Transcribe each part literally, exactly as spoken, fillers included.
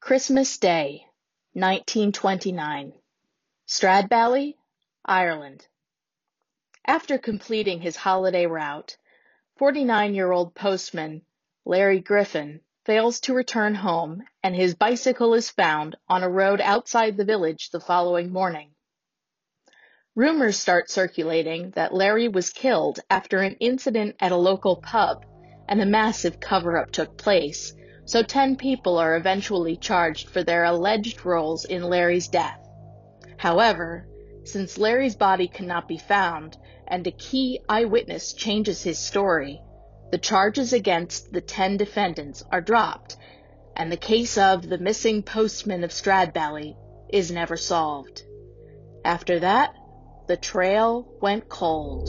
Christmas Day, nineteen twenty-nine. Stradbally, Ireland. After completing his holiday route, forty-nine-year-old postman Larry Griffin fails to return home, and his bicycle is found on a road outside the village the following morning. Rumors start circulating that Larry was killed after an incident at a local pub, and a massive cover-up took place, so ten people are eventually charged for their alleged roles in Larry's death. However, since Larry's body cannot be found, and a key eyewitness changes his story, the charges against the ten defendants are dropped, and the case of the missing postman of Stradbally is never solved. After that, the trail went cold.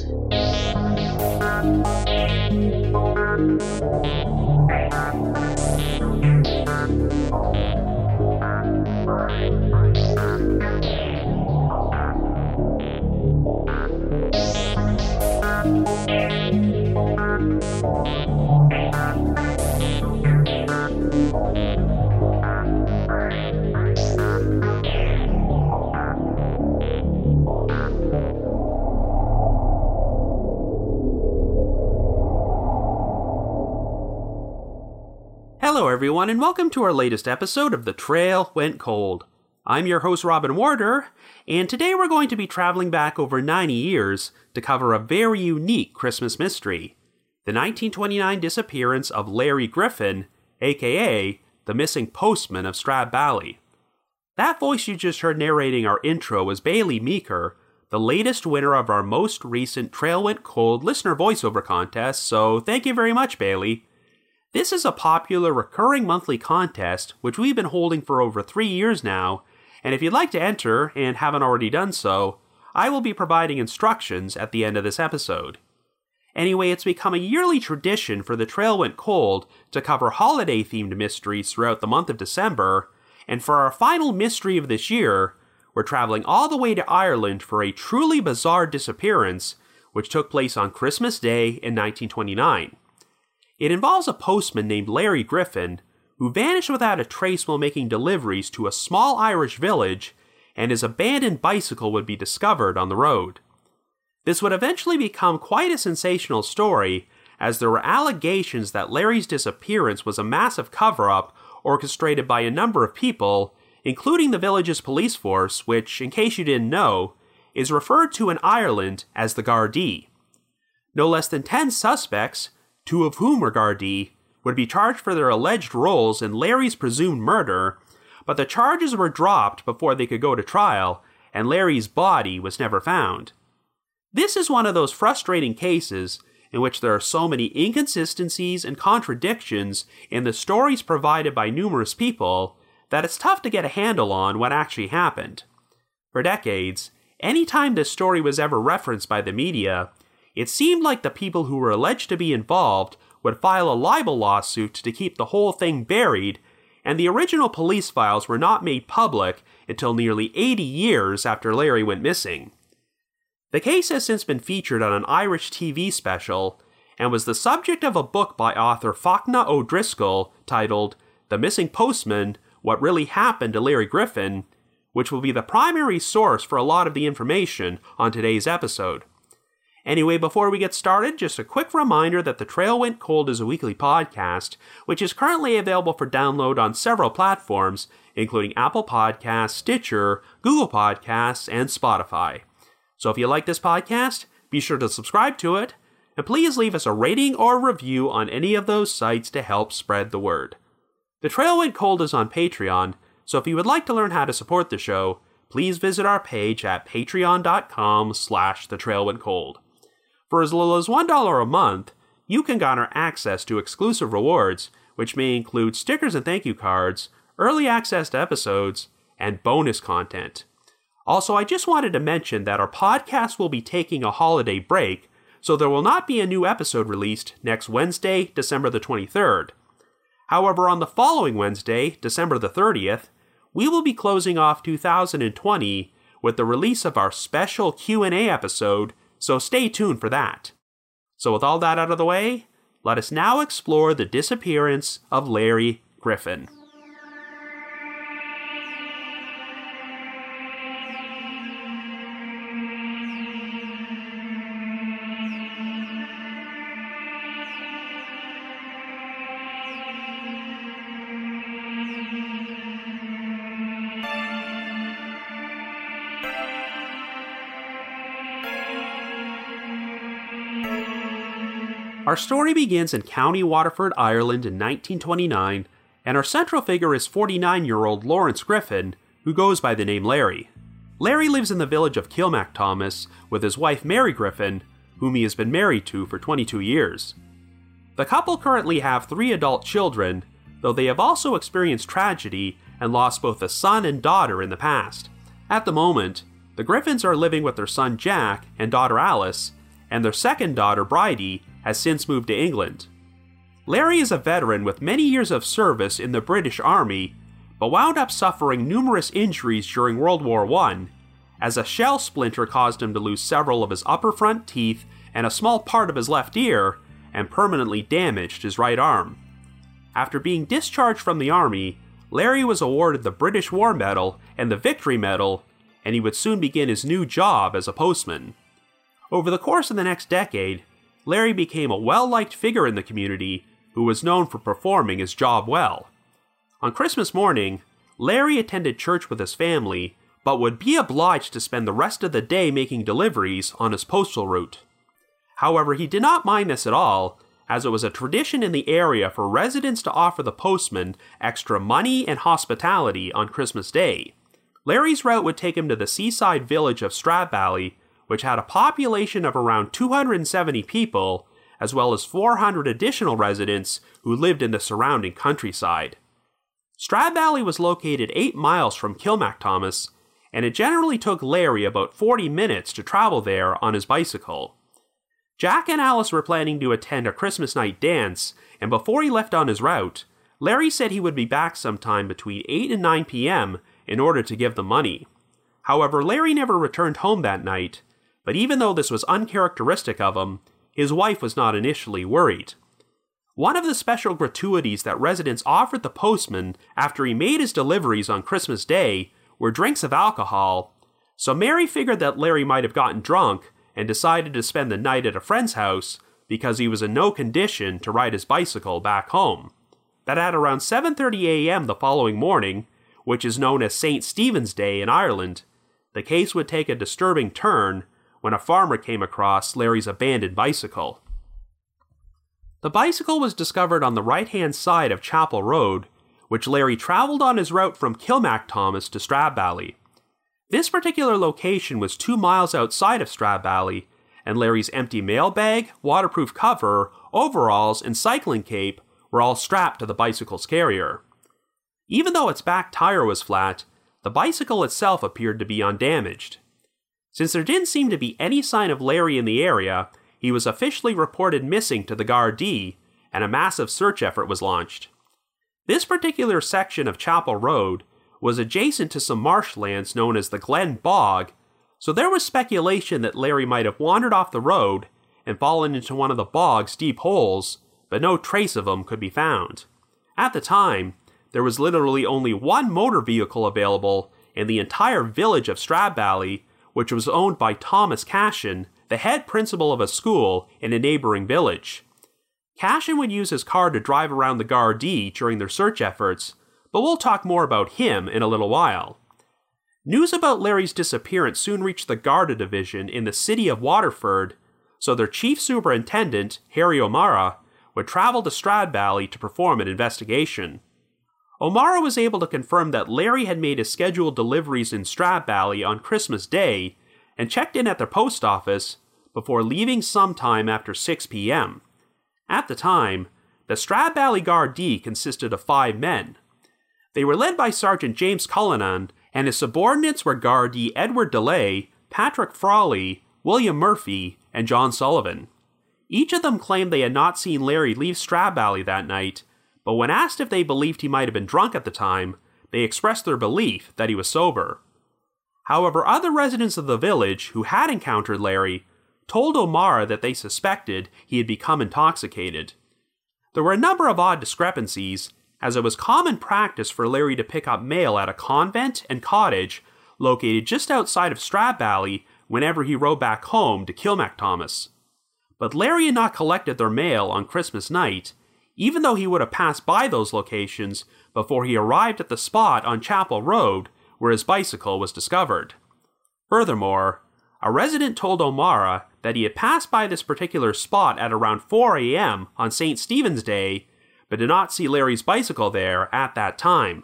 Hello everyone, and welcome to our latest episode of The Trail Went Cold. I'm your host Robin Warder, and today we're going to be traveling back over ninety years to cover a very unique Christmas mystery, the nineteen twenty-nine disappearance of Larry Griffin, aka the missing postman of Stradbally. That voice you just heard narrating our intro was Bailey Meeker, the latest winner of our most recent Trail Went Cold listener voiceover contest, so thank you very much, Bailey. This is a popular recurring monthly contest which we've been holding for over three years now, and if you'd like to enter and haven't already done so, I will be providing instructions at the end of this episode. Anyway, it's become a yearly tradition for the Trail Went Cold to cover holiday-themed mysteries throughout the month of December, and for our final mystery of this year, we're traveling all the way to Ireland for a truly bizarre disappearance which took place on Christmas Day in nineteen twenty-nine. It involves a postman named Larry Griffin, who vanished without a trace while making deliveries to a small Irish village, and his abandoned bicycle would be discovered on the road. This would eventually become quite a sensational story, as there were allegations that Larry's disappearance was a massive cover-up orchestrated by a number of people, including the village's police force, which, in case you didn't know, is referred to in Ireland as the Gardaí. No less than ten suspects, two of whom were Gardaí, would be charged for their alleged roles in Larry's presumed murder, but the charges were dropped before they could go to trial, and Larry's body was never found. This is one of those frustrating cases in which there are so many inconsistencies and contradictions in the stories provided by numerous people that it's tough to get a handle on what actually happened. For decades, anytime this story was ever referenced by the media, it seemed like the people who were alleged to be involved would file a libel lawsuit to keep the whole thing buried, and the original police files were not made public until nearly eighty years after Larry went missing. The case has since been featured on an Irish T V special, and was the subject of a book by author Fachna O'Driscoll titled The Missing Postman: What Really Happened to Larry Griffin, which will be the primary source for a lot of the information on today's episode. Anyway, before we get started, just a quick reminder that The Trail Went Cold is a weekly podcast, which is currently available for download on several platforms, including Apple Podcasts, Stitcher, Google Podcasts, and Spotify. So if you like this podcast, be sure to subscribe to it, and please leave us a rating or review on any of those sites to help spread the word. The Trail Went Cold is on Patreon, so if you would like to learn how to support the show, please visit our page at patreon.com slash the trail went cold. For as little as one dollar a month, you can garner access to exclusive rewards, which may include stickers and thank you cards, early access to episodes, and bonus content. Also, I just wanted to mention that our podcast will be taking a holiday break, so there will not be a new episode released next Wednesday, December the twenty-third. However, on the following Wednesday, December the thirtieth, we will be closing off two thousand twenty with the release of our special Q and A episode, so stay tuned for that. So with all that out of the way, let us now explore the disappearance of Larry Griffin. Our story begins in County Waterford, Ireland in nineteen twenty-nine, and our central figure is forty-nine-year-old Lawrence Griffin, who goes by the name Larry. Larry lives in the village of Kilmacthomas with his wife Mary Griffin, whom he has been married to for twenty-two years. The couple currently have three adult children, though they have also experienced tragedy and lost both a son and daughter in the past. At the moment, the Griffins are living with their son Jack and daughter Alice, and their second daughter Bridie has since moved to England. Larry is a veteran with many years of service in the British Army, but wound up suffering numerous injuries during World War One, as a shell splinter caused him to lose several of his upper front teeth and a small part of his left ear, and permanently damaged his right arm. After being discharged from the Army, Larry was awarded the British War Medal and the Victory Medal, and he would soon begin his new job as a postman. Over the course of the next decade, Larry became a well-liked figure in the community who was known for performing his job well. On Christmas morning, Larry attended church with his family, but would be obliged to spend the rest of the day making deliveries on his postal route. However, he did not mind this at all, as it was a tradition in the area for residents to offer the postman extra money and hospitality on Christmas Day. Larry's route would take him to the seaside village of Stradbally, which had a population of around two hundred seventy people, as well as four hundred additional residents who lived in the surrounding countryside. Stradbally was located eight miles from Kilmacthomas, and it generally took Larry about forty minutes to travel there on his bicycle. Jack and Alice were planning to attend a Christmas night dance, and before he left on his route, Larry said he would be back sometime between eight and nine p.m. in order to give them money. However, Larry never returned home that night, but even though this was uncharacteristic of him, his wife was not initially worried. One of the special gratuities that residents offered the postman after he made his deliveries on Christmas Day were drinks of alcohol, so Mary figured that Larry might have gotten drunk and decided to spend the night at a friend's house because he was in no condition to ride his bicycle back home. That at around seven thirty a.m. the following morning, which is known as Saint Stephen's Day in Ireland, the case would take a disturbing turn when a farmer came across Larry's abandoned bicycle. The bicycle was discovered on the right-hand side of Chapel Road, which Larry traveled on his route from Kilmacthomas to Stradbally. This particular location was two miles outside of Stradbally, and Larry's empty mailbag, waterproof cover, overalls, and cycling cape were all strapped to the bicycle's carrier. Even though its back tire was flat, the bicycle itself appeared to be undamaged. Since there didn't seem to be any sign of Larry in the area, he was officially reported missing to the Gardaí, and a massive search effort was launched. This particular section of Chapel Road was adjacent to some marshlands known as the Glen Bog, so there was speculation that Larry might have wandered off the road and fallen into one of the bog's deep holes, but no trace of him could be found. At the time, there was literally only one motor vehicle available in the entire village of Stradbally, which was owned by Thomas Cashin, the head principal of a school in a neighboring village. Cashin would use his car to drive around the Gardaí during their search efforts, but we'll talk more about him in a little while. News about Larry's disappearance soon reached the Garda division in the city of Waterford, so their chief superintendent, Harry O'Mara, would travel to Stradbally to perform an investigation. O'Mara was able to confirm that Larry had made his scheduled deliveries in Stradbally on Christmas Day and checked in at their post office before leaving sometime after six p.m. At the time, the Stradbally Gardaí consisted of five men. They were led by Sergeant James Cullinan, and his subordinates were Gardaí Edward DeLay, Patrick Frawley, William Murphy, and John Sullivan. Each of them claimed they had not seen Larry leave Stradbally that night, but when asked if they believed he might have been drunk at the time, they expressed their belief that he was sober. However, other residents of the village who had encountered Larry told O'Mara that they suspected he had become intoxicated. There were a number of odd discrepancies, as it was common practice for Larry to pick up mail at a convent and cottage located just outside of Stradbally whenever he rode back home to Kilmacthomas. But Larry had not collected their mail on Christmas night, even though he would have passed by those locations before he arrived at the spot on Chapel Road where his bicycle was discovered. Furthermore, a resident told O'Mara that he had passed by this particular spot at around four a.m. on Saint Stephen's Day, but did not see Larry's bicycle there at that time.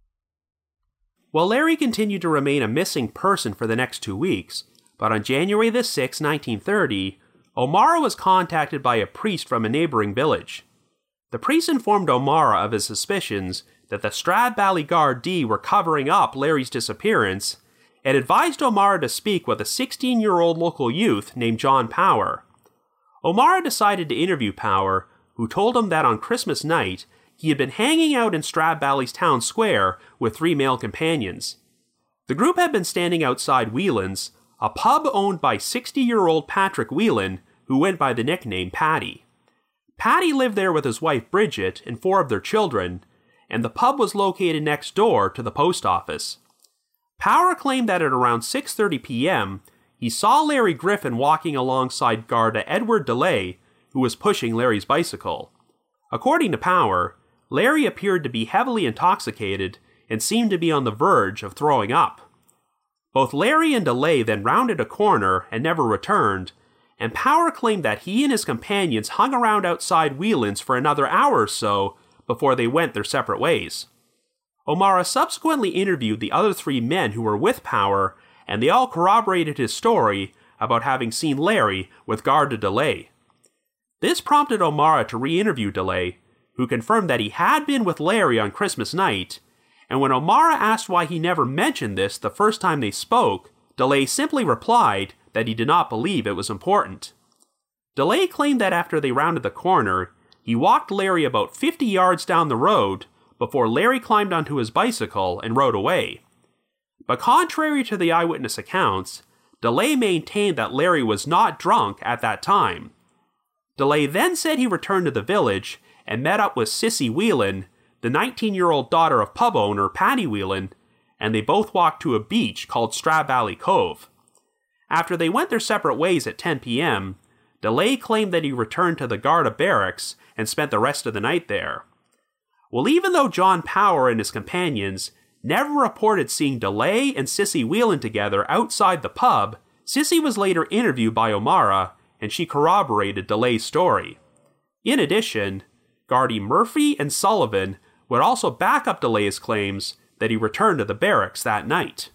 Well, Larry continued to remain a missing person for the next two weeks, but on January the sixth, nineteen thirty, O'Mara was contacted by a priest from a neighboring village. The priest informed O'Mara of his suspicions that the Stradbally Gardaí were covering up Larry's disappearance, and advised O'Mara to speak with a sixteen-year-old local youth named John Power. O'Mara decided to interview Power, who told him that on Christmas night, he had been hanging out in Stradbally's town square with three male companions. The group had been standing outside Whelan's, a pub owned by sixty-year-old Patrick Whelan, who went by the nickname Paddy. Paddy lived there with his wife Bridget and four of their children, and the pub was located next door to the post office. Power claimed that at around six thirty p.m., he saw Larry Griffin walking alongside Garda Edward DeLay, who was pushing Larry's bicycle. According to Power, Larry appeared to be heavily intoxicated and seemed to be on the verge of throwing up. Both Larry and DeLay then rounded a corner and never returned, and Power claimed that he and his companions hung around outside Whelan's for another hour or so before they went their separate ways. O'Mara subsequently interviewed the other three men who were with Power, and they all corroborated his story about having seen Larry with Garda DeLay. This prompted O'Mara to re-interview DeLay, who confirmed that he had been with Larry on Christmas night, and when O'Mara asked why he never mentioned this the first time they spoke, DeLay simply replied that he did not believe it was important. DeLay claimed that after they rounded the corner, he walked Larry about fifty yards down the road before Larry climbed onto his bicycle and rode away. But contrary to the eyewitness accounts, DeLay maintained that Larry was not drunk at that time. DeLay then said he returned to the village and met up with Sissy Whelan, the nineteen-year-old daughter of pub owner Paddy Whelan, and they both walked to a beach called Stradbally Cove. After they went their separate ways at ten p.m., DeLay claimed that he returned to the Garda barracks and spent the rest of the night there. Well, even though John Power and his companions never reported seeing DeLay and Sissy Whelan together outside the pub, Sissy was later interviewed by O'Mara, and she corroborated DeLay's story. In addition, Gardy Murphy and Sullivan would also back up DeLay's claims that he returned to the barracks that night.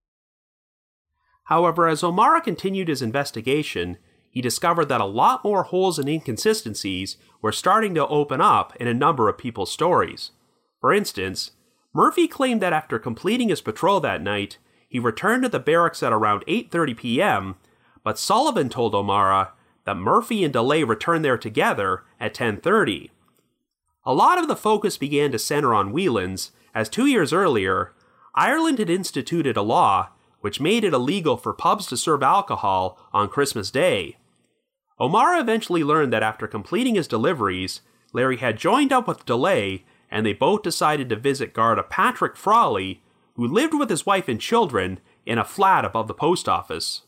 However, as O'Mara continued his investigation, he discovered that a lot more holes and inconsistencies were starting to open up in a number of people's stories. For instance, Murphy claimed that after completing his patrol that night, he returned to the barracks at around eight thirty p.m., but Sullivan told O'Mara that Murphy and DeLay returned there together at ten thirty. A lot of the focus began to center on Whelan's, as two years earlier, Ireland had instituted a law which made it illegal for pubs to serve alcohol on Christmas Day. O'Mara eventually learned that after completing his deliveries, Larry had joined up with DeLay, and they both decided to visit Garda Patrick Frawley, who lived with his wife and children in a flat above the post office.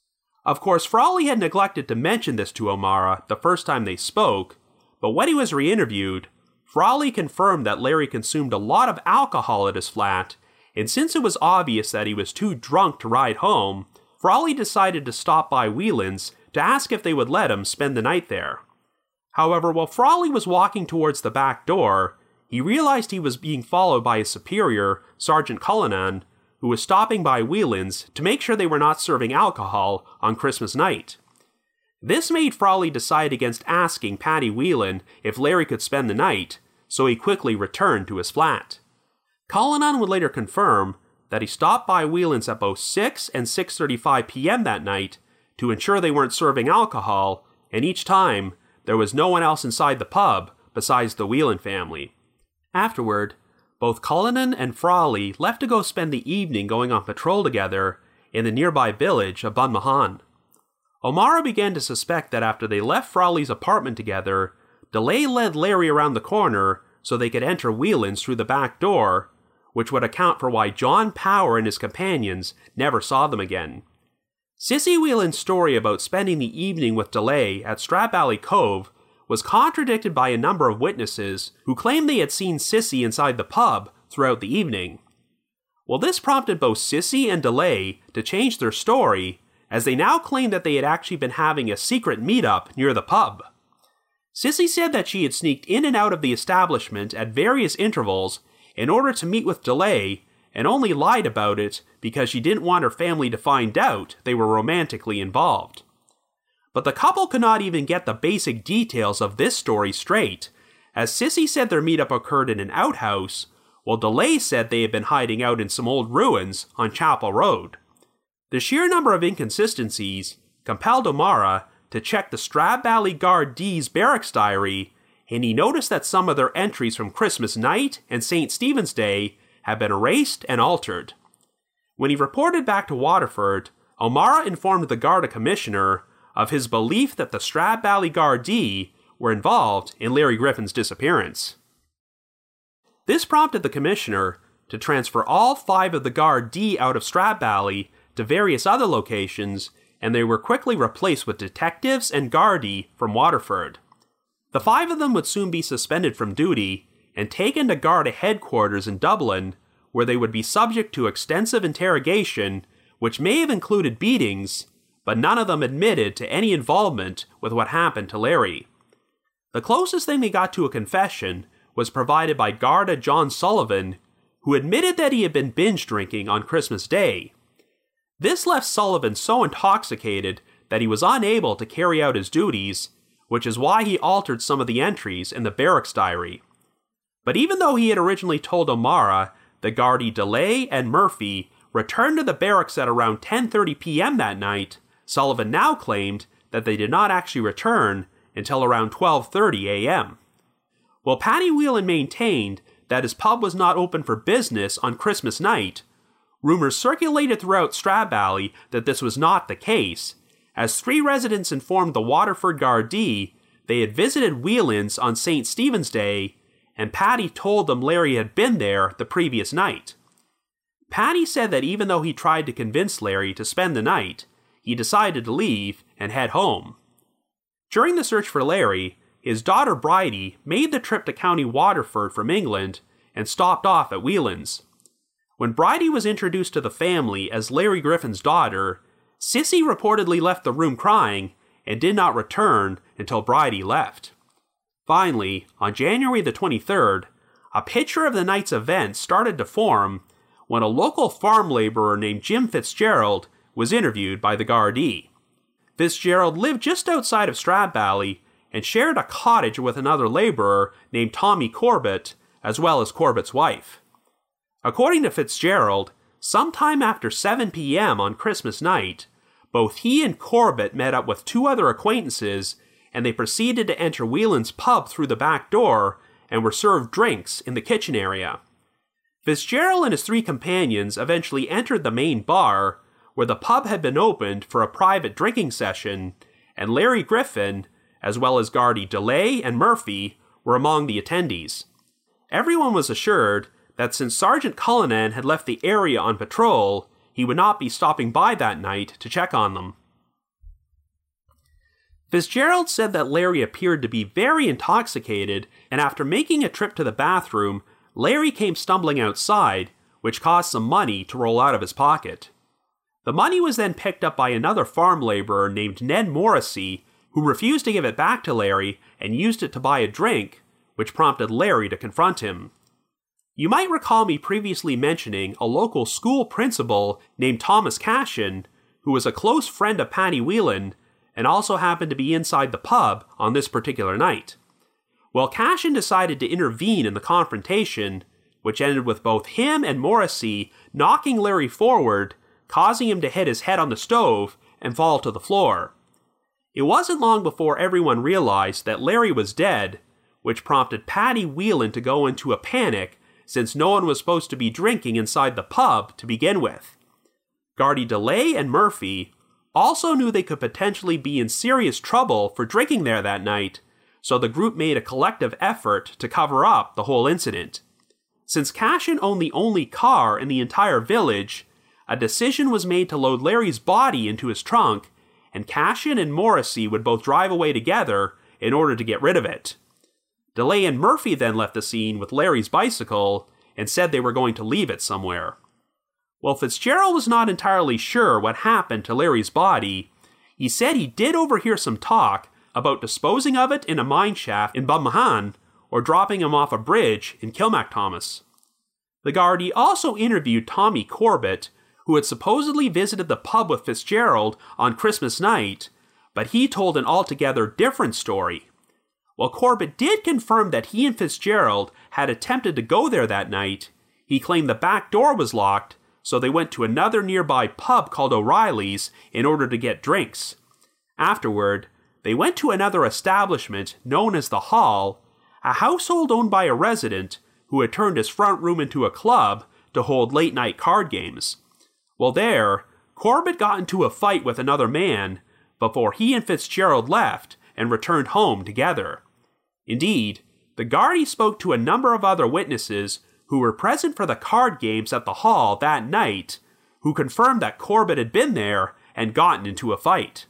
Of course, Frawley had neglected to mention this to O'Mara the first time they spoke, but when he was re-interviewed, Frawley confirmed that Larry consumed a lot of alcohol at his flat, and since it was obvious that he was too drunk to ride home, Frawley decided to stop by Whelan's to ask if they would let him spend the night there. However, while Frawley was walking towards the back door, he realized he was being followed by his superior, Sergeant Cullinan, who was stopping by Whelan's to make sure they were not serving alcohol on Christmas night. This made Frawley decide against asking Paddy Whelan if Larry could spend the night, so he quickly returned to his flat. Cullinan would later confirm that he stopped by Whelan's at both six and six thirty-five p.m. that night to ensure they weren't serving alcohol, and each time, there was no one else inside the pub besides the Whelan family. Afterward, both Cullinan and Frawley left to go spend the evening going on patrol together in the nearby village of Bunmahan. O'Mara began to suspect that after they left Frawley's apartment together, DeLay led Larry around the corner so they could enter Whelan's through the back door, which would account for why John Power and his companions never saw them again. Sissy Whelan's story about spending the evening with DeLay at Stradbally Cove was contradicted by a number of witnesses who claimed they had seen Sissy inside the pub throughout the evening. Well, this prompted both Sissy and DeLay to change their story, as they now claimed that they had actually been having a secret meetup near the pub. Sissy said that she had sneaked in and out of the establishment at various intervals in order to meet with DeLay, and only lied about it because she didn't want her family to find out they were romantically involved. But the couple could not even get the basic details of this story straight, as Sissy said their meetup occurred in an outhouse, while DeLay said they had been hiding out in some old ruins on Chapel Road. The sheer number of inconsistencies compelled O'Mara to check the Stradbally Gardaí's barracks diary, and he noticed that some of their entries from Christmas night and Saint Stephen's Day had been erased and altered. When he reported back to Waterford, O'Mara informed the Garda Commissioner of his belief that the Stradbally Gardaí were involved in Larry Griffin's disappearance. This prompted the Commissioner to transfer all five of the Gardaí out of Stradbally to various other locations, and they were quickly replaced with detectives and Gardaí from Waterford. The five of them would soon be suspended from duty and taken to Garda headquarters in Dublin, where they would be subject to extensive interrogation, which may have included beatings, but none of them admitted to any involvement with what happened to Larry. The closest thing they got to a confession was provided by Garda John Sullivan, who admitted that he had been binge drinking on Christmas Day. This left Sullivan so intoxicated that he was unable to carry out his duties, which is why he altered some of the entries in the barracks diary. But even though he had originally told O'Mara that Gardaí DeLay and Murphy returned to the barracks at around ten thirty p.m. that night, Sullivan now claimed that they did not actually return until around twelve thirty a.m. While Paddy Whelan maintained that his pub was not open for business on Christmas night, rumors circulated throughout Stradbally that this was not the case, as three residents informed the Waterford Gardaí they had visited Whelan's on Saint Stephen's Day, and Paddy told them Larry had been there the previous night. Paddy said that even though he tried to convince Larry to spend the night, he decided to leave and head home. During the search for Larry, his daughter Bridie made the trip to County Waterford from England and stopped off at Whelan's. When Bridie was introduced to the family as Larry Griffin's daughter, Sissy reportedly left the room crying and did not return until Bridie left. Finally, on January the twenty-third, a picture of the night's event started to form when a local farm laborer named Jim Fitzgerald was interviewed by the Gardaí. Fitzgerald lived just outside of Stradbally and shared a cottage with another laborer named Tommy Corbett, as well as Corbett's wife. According to Fitzgerald, sometime after seven p.m. on Christmas night, both he and Corbett met up with two other acquaintances, and they proceeded to enter Whelan's pub through the back door and were served drinks in the kitchen area. Fitzgerald and his three companions eventually entered the main bar, where the pub had been opened for a private drinking session, and Larry Griffin, as well as Gardaí DeLay and Murphy, were among the attendees. Everyone was assured that since Sergeant Cullinan had left the area on patrol, he would not be stopping by that night to check on them. Fitzgerald said that Larry appeared to be very intoxicated, and after making a trip to the bathroom, Larry came stumbling outside, which caused some money to roll out of his pocket. The money was then picked up by another farm laborer named Ned Morrissey, who refused to give it back to Larry and used it to buy a drink, which prompted Larry to confront him. You might recall me previously mentioning a local school principal named Thomas Cashin, who was a close friend of Paddy Whelan and also happened to be inside the pub on this particular night. Well, Cashin decided to intervene in the confrontation, which ended with both him and Morrissey knocking Larry forward, causing him to hit his head on the stove and fall to the floor. It wasn't long before everyone realized that Larry was dead, which prompted Paddy Whelan to go into a panic since no one was supposed to be drinking inside the pub to begin with. Gardaí DeLay and Murphy also knew they could potentially be in serious trouble for drinking there that night, so the group made a collective effort to cover up the whole incident. Since Cashin owned the only car in the entire village, a decision was made to load Larry's body into his trunk, and Cashin and Morrissey would both drive away together in order to get rid of it. DeLay and Murphy then left the scene with Larry's bicycle and said they were going to leave it somewhere. While Fitzgerald was not entirely sure what happened to Larry's body, he said he did overhear some talk about disposing of it in a mine shaft in Bummahan or dropping him off a bridge in Kilmacthomas. The Gardaí also interviewed Tommy Corbett, who had supposedly visited the pub with Fitzgerald on Christmas night, but he told an altogether different story. While Corbett did confirm that he and Fitzgerald had attempted to go there that night, he claimed the back door was locked, so they went to another nearby pub called O'Reilly's in order to get drinks. Afterward, they went to another establishment known as The Hall, a household owned by a resident who had turned his front room into a club to hold late-night card games. While there, Corbett got into a fight with another man before he and Fitzgerald left and returned home together. Indeed, the Gardaí spoke to a number of other witnesses who were present for the card games at the Hall that night, who confirmed that Corbett had been there and gotten into a fight.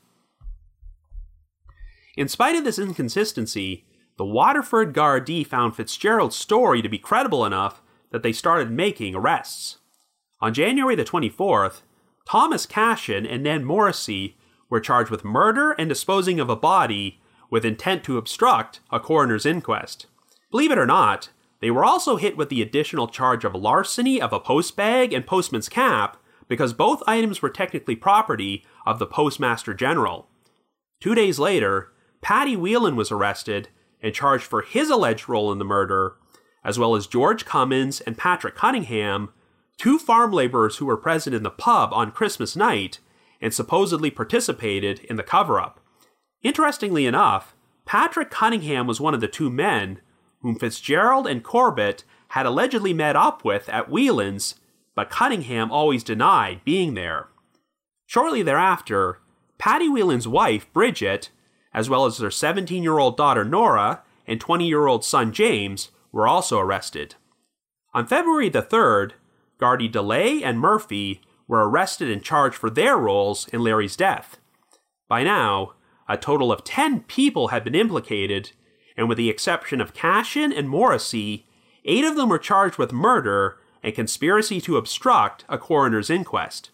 In spite of this inconsistency, the Waterford Gardaí found Fitzgerald's story to be credible enough that they started making arrests. On January the twenty-fourth, Thomas Cashin and Ned Morrissey were charged with murder and disposing of a body with intent to obstruct a coroner's inquest. Believe it or not, they were also hit with the additional charge of larceny of a postbag and postman's cap because both items were technically property of the Postmaster General. Two days later, Paddy Whelan was arrested and charged for his alleged role in the murder, as well as George Cummins and Patrick Cunningham, two farm laborers who were present in the pub on Christmas night and supposedly participated in the cover-up. Interestingly enough, Patrick Cunningham was one of the two men whom Fitzgerald and Corbett had allegedly met up with at Whelan's, but Cunningham always denied being there. Shortly thereafter, Paddy Whelan's wife, Bridget, as well as their seventeen-year-old daughter Nora and twenty-year-old son James, were also arrested. On February the third, Gardaí DeLay and Murphy were arrested and charged for their roles in Larry's death. By now, a total of ten people had been implicated, and with the exception of Cashin and Morrissey, eight of them were charged with murder and conspiracy to obstruct a coroner's inquest.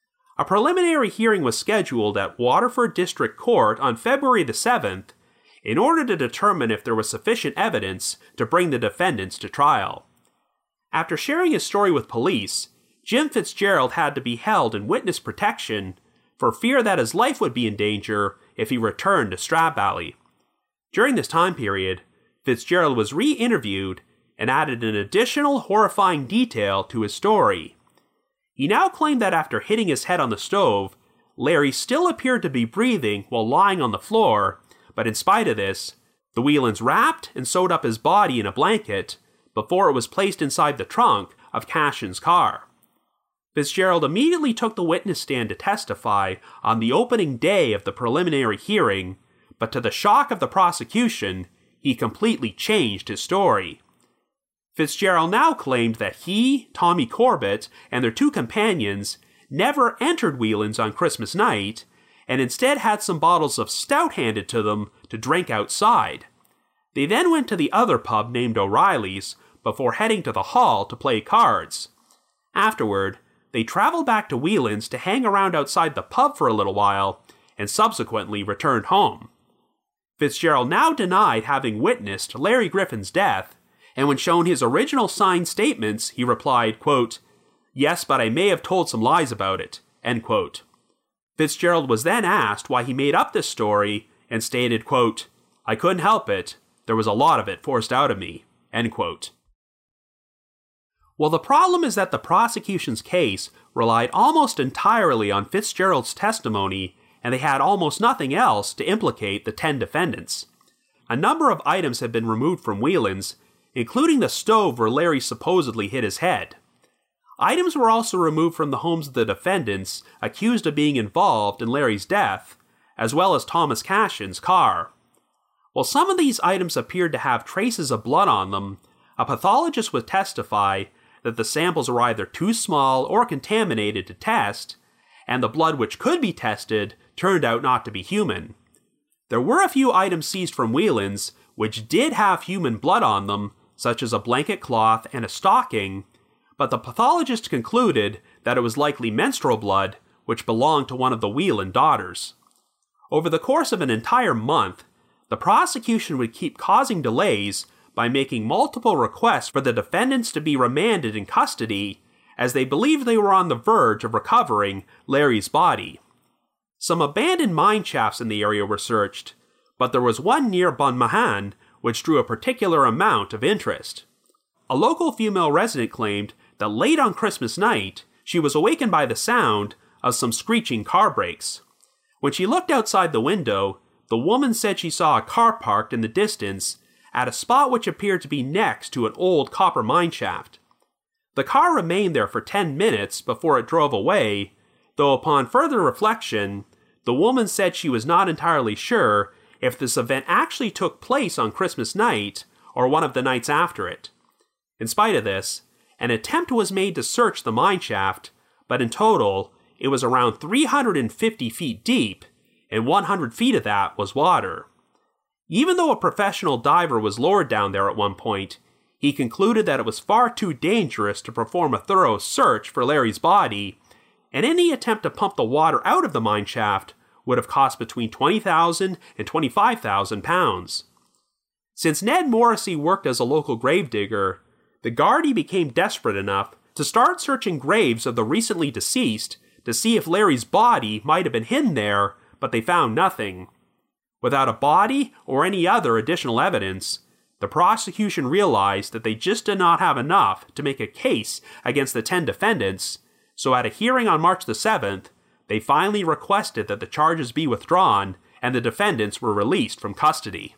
A preliminary hearing was scheduled at Waterford District Court on February the seventh in order to determine if there was sufficient evidence to bring the defendants to trial. After sharing his story with police, Jim Fitzgerald had to be held in witness protection for fear that his life would be in danger if he returned to Stradbally. During this time period, Fitzgerald was re-interviewed and added an additional horrifying detail to his story. He now claimed that after hitting his head on the stove, Larry still appeared to be breathing while lying on the floor, but in spite of this, the Whelans wrapped and sewed up his body in a blanket before it was placed inside the trunk of Cashin's car. Fitzgerald immediately took the witness stand to testify on the opening day of the preliminary hearing, but to the shock of the prosecution, he completely changed his story. Fitzgerald now claimed that he, Tommy Corbett, and their two companions never entered Whelan's on Christmas night, and instead had some bottles of stout handed to them to drink outside. They then went to the other pub named O'Reilly's before heading to the Hall to play cards. Afterward, they traveled back to Whelan's to hang around outside the pub for a little while, and subsequently returned home. Fitzgerald now denied having witnessed Larry Griffin's death, and when shown his original signed statements, he replied, quote, "Yes, but I may have told some lies about it," end quote. Fitzgerald was then asked why he made up this story, and stated, quote, "I couldn't help it. There was a lot of it forced out of me," end quote. Well, the problem is that the prosecution's case relied almost entirely on Fitzgerald's testimony, and they had almost nothing else to implicate the ten defendants. A number of items had been removed from Whelan's, including the stove where Larry supposedly hit his head. Items were also removed from the homes of the defendants accused of being involved in Larry's death, as well as Thomas Cashin's car. While some of these items appeared to have traces of blood on them, a pathologist would testify that the samples were either too small or contaminated to test, and the blood which could be tested turned out not to be human. There were a few items seized from Whelan's which did have human blood on them, such as a blanket cloth and a stocking, but the pathologist concluded that it was likely menstrual blood, which belonged to one of the Whelan daughters. Over the course of an entire month, the prosecution would keep causing delays by making multiple requests for the defendants to be remanded in custody, as they believed they were on the verge of recovering Larry's body. Some abandoned mine shafts in the area were searched, but there was one near Bunmahan which drew a particular amount of interest. A local female resident claimed that late on Christmas night, she was awakened by the sound of some screeching car brakes. When she looked outside the window, the woman said she saw a car parked in the distance at a spot which appeared to be next to an old copper mine shaft. The car remained there for ten minutes before it drove away, though upon further reflection, the woman said she was not entirely sure if this event actually took place on Christmas night or one of the nights after it. In spite of this, an attempt was made to search the mine shaft, but in total, it was around three hundred fifty feet deep, and one hundred feet of that was water. Even though a professional diver was lowered down there at one point, he concluded that it was far too dangerous to perform a thorough search for Larry's body, and any attempt to pump the water out of the mine shaft would have cost between twenty thousand and twenty-five thousand pounds. Since Ned Morrissey worked as a local gravedigger, the Gardaí became desperate enough to start searching graves of the recently deceased to see if Larry's body might have been hidden there, but they found nothing. Without a body or any other additional evidence, the prosecution realized that they just did not have enough to make a case against the ten defendants, so at a hearing on March the seventh, they finally requested that the charges be withdrawn and the defendants were released from custody.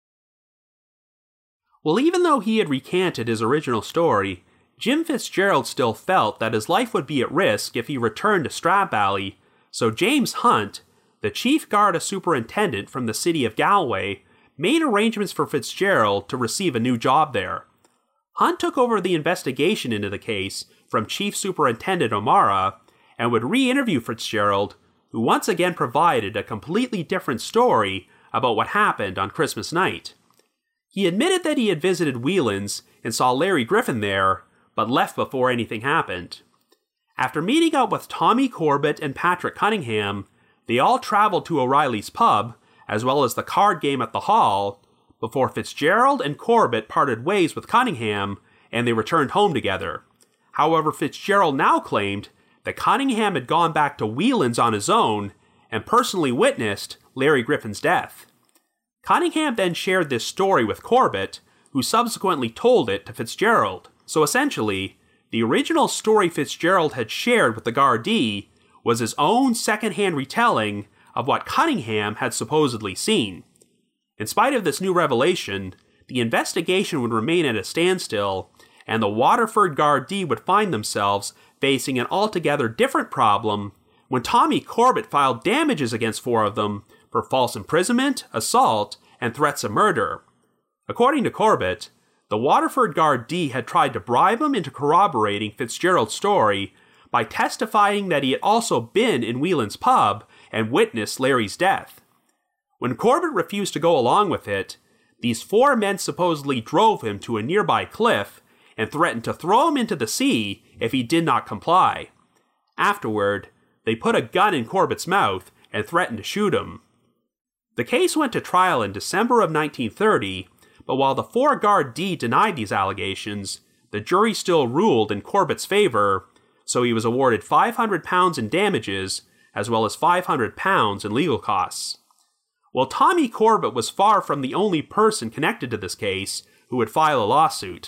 Well, even though he had recanted his original story, Jim Fitzgerald still felt that his life would be at risk if he returned to Stradbally, so James Hunt, the chief Garda superintendent from the city of Galway, made arrangements for Fitzgerald to receive a new job there. Hunt took over the investigation into the case from Chief Superintendent O'Mara and would re-interview Fitzgerald, who once again provided a completely different story about what happened on Christmas night. He admitted that he had visited Whelan's and saw Larry Griffin there, but left before anything happened. After meeting up with Tommy Corbett and Patrick Cunningham, they all traveled to O'Reilly's pub, as well as the card game at the hall, before Fitzgerald and Corbett parted ways with Cunningham, and they returned home together. However, Fitzgerald now claimed that Cunningham had gone back to Whelan's on his own and personally witnessed Larry Griffin's death. Cunningham then shared this story with Corbett, who subsequently told it to Fitzgerald. So essentially, the original story Fitzgerald had shared with the Gardaí was his own second-hand retelling of what Cunningham had supposedly seen. In spite of this new revelation, the investigation would remain at a standstill, and the Waterford Gardaí would find themselves facing an altogether different problem when Tommy Corbett filed damages against four of them for false imprisonment, assault, and threats of murder. According to Corbett, the Waterford Gardaí had tried to bribe him into corroborating Fitzgerald's story by testifying that he had also been in Whelan's pub and witnessed Larry's death. When Corbett refused to go along with it, these four men supposedly drove him to a nearby cliff and threatened to throw him into the sea if he did not comply. Afterward, they put a gun in Corbett's mouth and threatened to shoot him. The case went to trial in December of nineteen thirty, but while the four Gardaí denied these allegations, the jury still ruled in Corbett's favor, so he was awarded five hundred pounds in damages, as well as five hundred pounds in legal costs. Well, Tommy Corbett was far from the only person connected to this case who would file a lawsuit.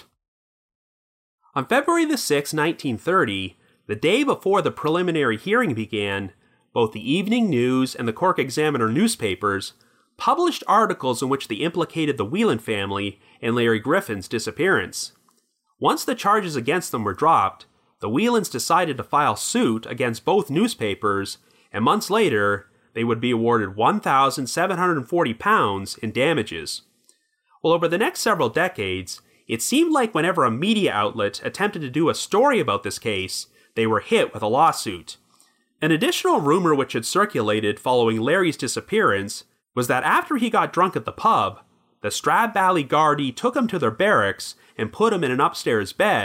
On February the sixth, nineteen thirty, the day before the preliminary hearing began, both the Evening News and the Cork Examiner newspapers published articles in which they implicated the Whelan family in Larry Griffin's disappearance. Once the charges against them were dropped, the Whelans decided to file suit against both newspapers, and months later, they would be awarded one thousand seven hundred forty pounds in damages. Well, over the next several decades, it seemed like whenever a media outlet attempted to do a story about this case, they were hit with a lawsuit. An additional rumor which had circulated following Larry's disappearance was that after he got drunk at the pub, the Stradbally Gardaí took him to their barracks and put him in an upstairs bed,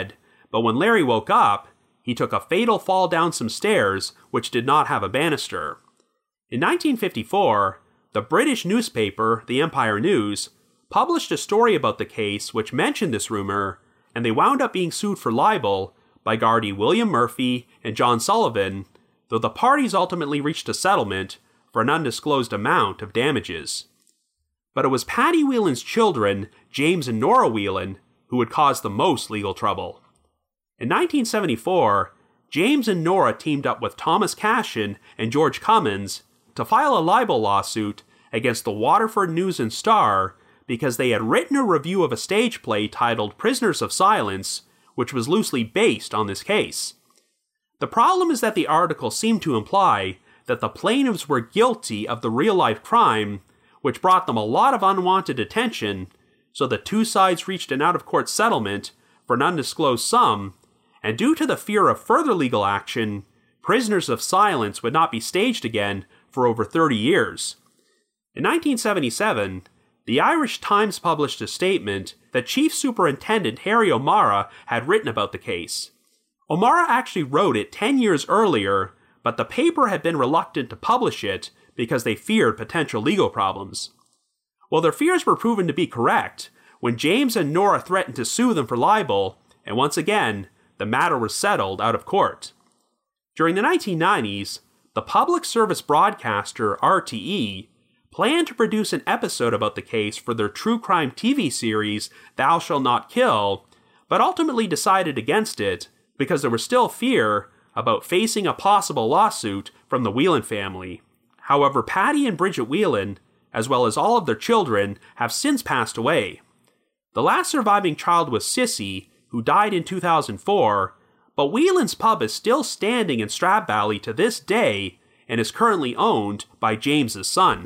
but when Larry woke up, he took a fatal fall down some stairs which did not have a banister. In nineteen fifty-four, the British newspaper, the Empire News, published a story about the case which mentioned this rumor, and they wound up being sued for libel by Gardaí William Murphy and John Sullivan, though the parties ultimately reached a settlement for an undisclosed amount of damages. But it was Paddy Whelan's children, James and Nora Whelan, who would cause the most legal trouble. In nineteen seventy-four, James and Nora teamed up with Thomas Cashin and George Cummins to file a libel lawsuit against the Waterford News and Star because they had written a review of a stage play titled Prisoners of Silence, which was loosely based on this case. The problem is that the article seemed to imply that the plaintiffs were guilty of the real-life crime, which brought them a lot of unwanted attention, so the two sides reached an out-of-court settlement for an undisclosed sum, and due to the fear of further legal action, Prisoners of Silence would not be staged again for over thirty years. In nineteen seventy-seven, the Irish Times published a statement that Chief Superintendent Harry O'Mara had written about the case. O'Mara actually wrote it ten years earlier, but the paper had been reluctant to publish it because they feared potential legal problems. Well, their fears were proven to be correct when James and Nora threatened to sue them for libel, and once again, the matter was settled out of court. During the nineteen nineties, the public service broadcaster R T E planned to produce an episode about the case for their true crime T V series Thou Shalt Not Kill, but ultimately decided against it because there was still fear about facing a possible lawsuit from the Whelan family. However, Paddy and Bridget Whelan, as well as all of their children, have since passed away. The last surviving child was Sissy, who died in two thousand four, but Whelan's pub is still standing in Stradbally to this day and is currently owned by James's son.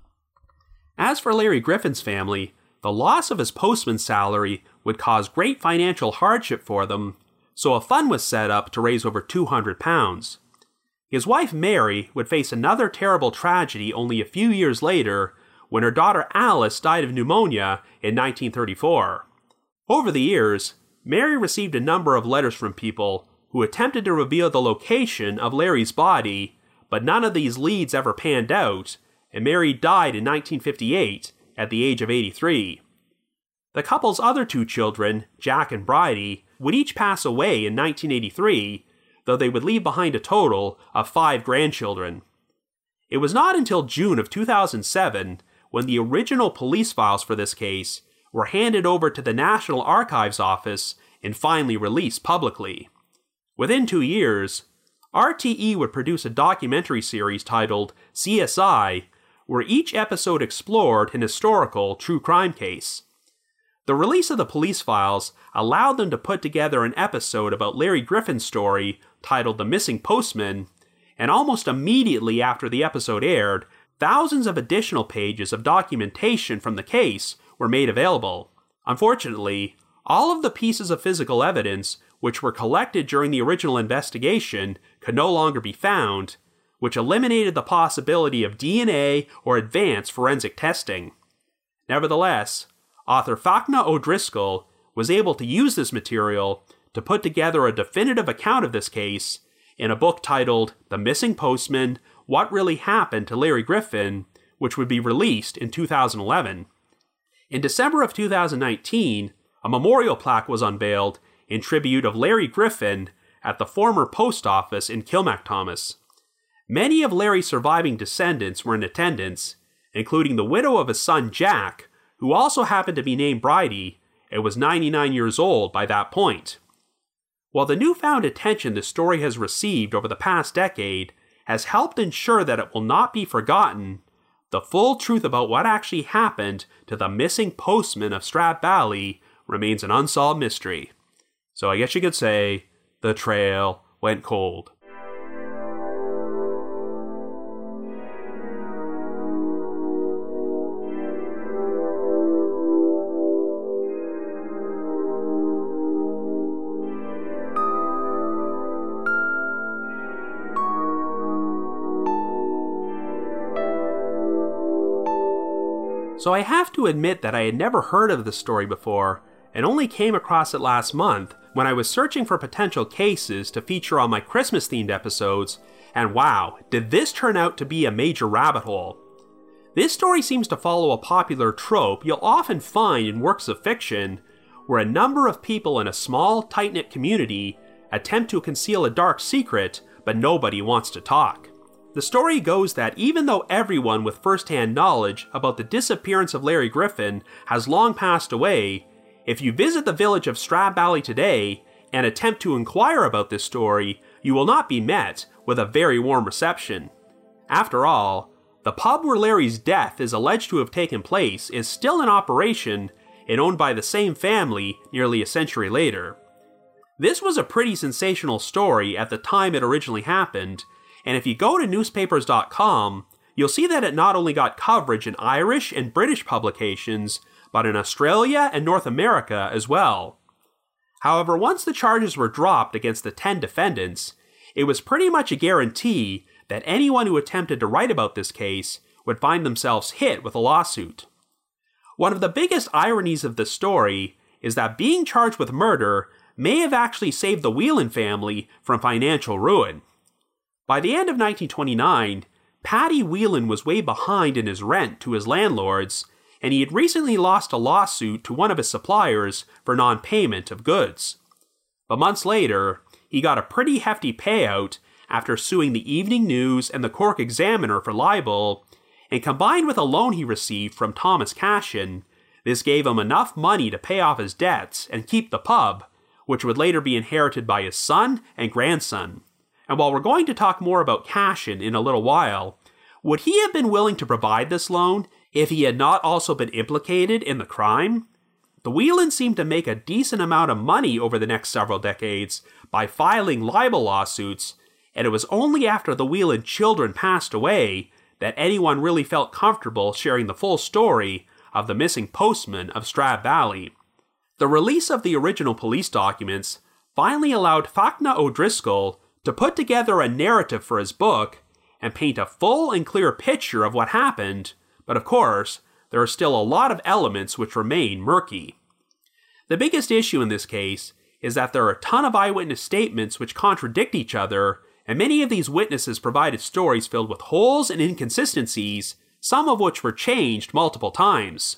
As for Larry Griffin's family, the loss of his postman's salary would cause great financial hardship for them, so a fund was set up to raise over two hundred pounds. His wife Mary would face another terrible tragedy only a few years later when her daughter Alice died of pneumonia in nineteen thirty-four. Over the years, Mary received a number of letters from people who attempted to reveal the location of Larry's body, but none of these leads ever panned out, and Mary died in nineteen fifty-eight at the age of eighty-three. The couple's other two children, Jack and Bridie, would each pass away in nineteen eighty-three, though they would leave behind a total of five grandchildren. It was not until June of two thousand seven when the original police files for this case were handed over to the National Archives Office and finally released publicly. Within two years, R T E would produce a documentary series titled C S I, where each episode explored an historical true crime case. The release of the police files allowed them to put together an episode about Larry Griffin's story titled The Missing Postman, and almost immediately after the episode aired, thousands of additional pages of documentation from the case were made available. Unfortunately, all of the pieces of physical evidence which were collected during the original investigation could no longer be found, which eliminated the possibility of D N A or advanced forensic testing. Nevertheless, author Fachna O'Driscoll was able to use this material to put together a definitive account of this case in a book titled The Missing Postman: What Really Happened to Larry Griffin, which would be released in two thousand eleven. In December of two thousand nineteen, a memorial plaque was unveiled in tribute of Larry Griffin at the former post office in Kilmacthomas. Many of Larry's surviving descendants were in attendance, including the widow of his son Jack, who also happened to be named Bridie and was ninety-nine years old by that point. While the newfound attention the story has received over the past decade has helped ensure that it will not be forgotten, the full truth about what actually happened to the missing postman of Stradbally remains an unsolved mystery. So I guess you could say, the trail went cold. So I have to admit that I had never heard of this story before, and only came across it last month when I was searching for potential cases to feature on my Christmas-themed episodes, and wow, did this turn out to be a major rabbit hole. This story seems to follow a popular trope you'll often find in works of fiction, where a number of people in a small, tight-knit community attempt to conceal a dark secret, but nobody wants to talk. The story goes that even though everyone with first-hand knowledge about the disappearance of Larry Griffin has long passed away, if you visit the village of Stradbally today and attempt to inquire about this story, you will not be met with a very warm reception. After all, the pub where Larry's death is alleged to have taken place is still in operation and owned by the same family nearly a century later. This was a pretty sensational story at the time it originally happened, and if you go to newspapers dot com, you'll see that it not only got coverage in Irish and British publications, but in Australia and North America as well. However, once the charges were dropped against the ten defendants, it was pretty much a guarantee that anyone who attempted to write about this case would find themselves hit with a lawsuit. One of the biggest ironies of this story is that being charged with murder may have actually saved the Whelan family from financial ruin. By the end of nineteen twenty-nine, Paddy Whelan was way behind in his rent to his landlords, and he had recently lost a lawsuit to one of his suppliers for non-payment of goods. But months later, he got a pretty hefty payout after suing the Evening News and the Cork Examiner for libel, and combined with a loan he received from Thomas Cashin, this gave him enough money to pay off his debts and keep the pub, which would later be inherited by his son and grandson. And while we're going to talk more about Cashin in a little while, would he have been willing to provide this loan if he had not also been implicated in the crime? The Whelans seemed to make a decent amount of money over the next several decades by filing libel lawsuits, and it was only after the Whelan children passed away that anyone really felt comfortable sharing the full story of the missing postman of Stradbally. The release of the original police documents finally allowed Fachna O'Driscoll to put together a narrative for his book and paint a full and clear picture of what happened, but of course, there are still a lot of elements which remain murky. The biggest issue in this case is that there are a ton of eyewitness statements which contradict each other, and many of these witnesses provided stories filled with holes and inconsistencies, some of which were changed multiple times.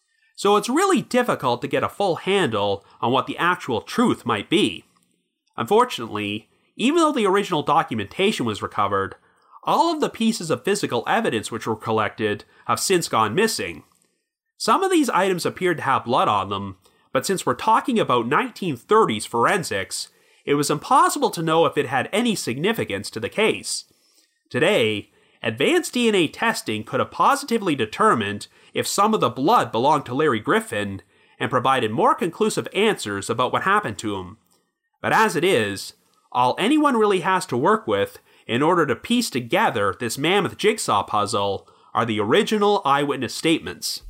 So it's really difficult to get a full handle on what the actual truth might be. Unfortunately, even though the original documentation was recovered, all of the pieces of physical evidence which were collected have since gone missing. Some of these items appeared to have blood on them, but since we're talking about nineteen thirties forensics, it was impossible to know if it had any significance to the case. Today, advanced D N A testing could have positively determined if some of the blood belonged to Larry Griffin and provided more conclusive answers about what happened to him. But as it is, all anyone really has to work with in order to piece together this mammoth jigsaw puzzle are the original eyewitness statements.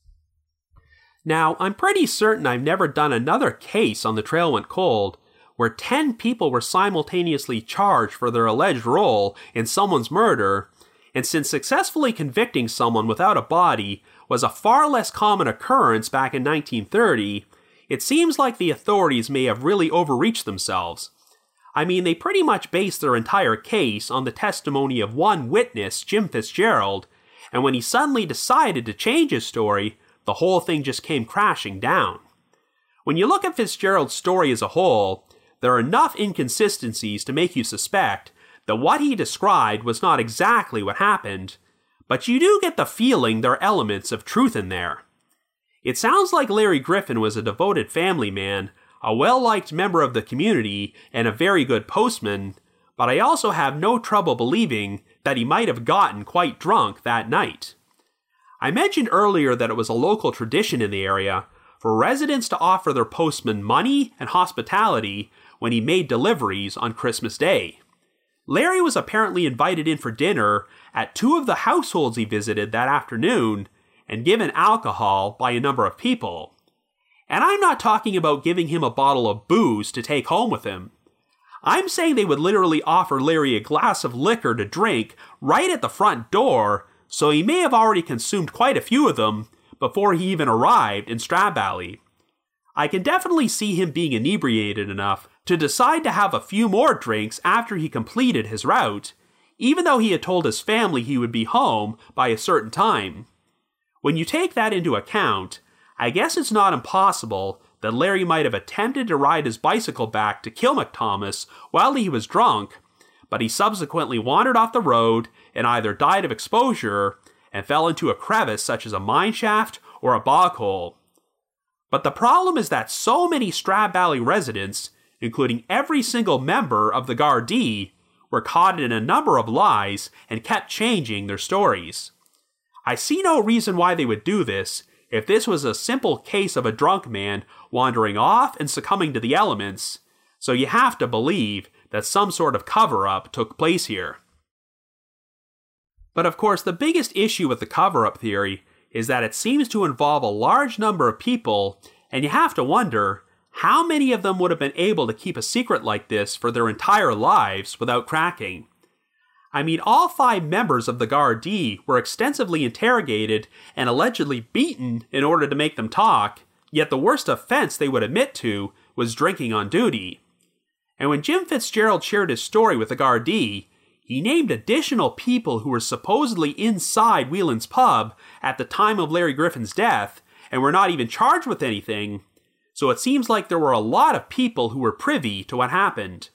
Now, I'm pretty certain I've never done another case on The Trail Went Cold where ten people were simultaneously charged for their alleged role in someone's murder, and since successfully convicting someone without a body was a far less common occurrence back in nineteen thirty, it seems like the authorities may have really overreached themselves. I mean, they pretty much based their entire case on the testimony of one witness, Jim Fitzgerald, and when he suddenly decided to change his story, the whole thing just came crashing down. When you look at Fitzgerald's story as a whole, there are enough inconsistencies to make you suspect that what he described was not exactly what happened, but you do get the feeling there are elements of truth in there. It sounds like Larry Griffin was a devoted family man, a well-liked member of the community, and a very good postman, but I also have no trouble believing that he might have gotten quite drunk that night. I mentioned earlier that it was a local tradition in the area for residents to offer their postman money and hospitality when he made deliveries on Christmas Day. Larry was apparently invited in for dinner at two of the households he visited that afternoon and given alcohol by a number of people. And I'm not talking about giving him a bottle of booze to take home with him. I'm saying they would literally offer Larry a glass of liquor to drink right at the front door, so he may have already consumed quite a few of them before he even arrived in Stradbally. I can definitely see him being inebriated enough to decide to have a few more drinks after he completed his route, even though he had told his family he would be home by a certain time. When you take that into account, I guess it's not impossible that Larry might have attempted to ride his bicycle back to kill McThomas while he was drunk, but he subsequently wandered off the road and either died of exposure and fell into a crevice such as a mine shaft or a bog hole. But the problem is that so many Stradbally residents, including every single member of the Gardaí, were caught in a number of lies and kept changing their stories. I see no reason why they would do this if this was a simple case of a drunk man wandering off and succumbing to the elements, so you have to believe that some sort of cover-up took place here. But of course, the biggest issue with the cover-up theory is that it seems to involve a large number of people, and you have to wonder, how many of them would have been able to keep a secret like this for their entire lives without cracking? I mean, all five members of the Gardaí were extensively interrogated and allegedly beaten in order to make them talk, yet the worst offense they would admit to was drinking on duty. And when Jim Fitzgerald shared his story with the Gardaí, he named additional people who were supposedly inside Whelan's pub at the time of Larry Griffin's death and were not even charged with anything, so it seems like there were a lot of people who were privy to what happened.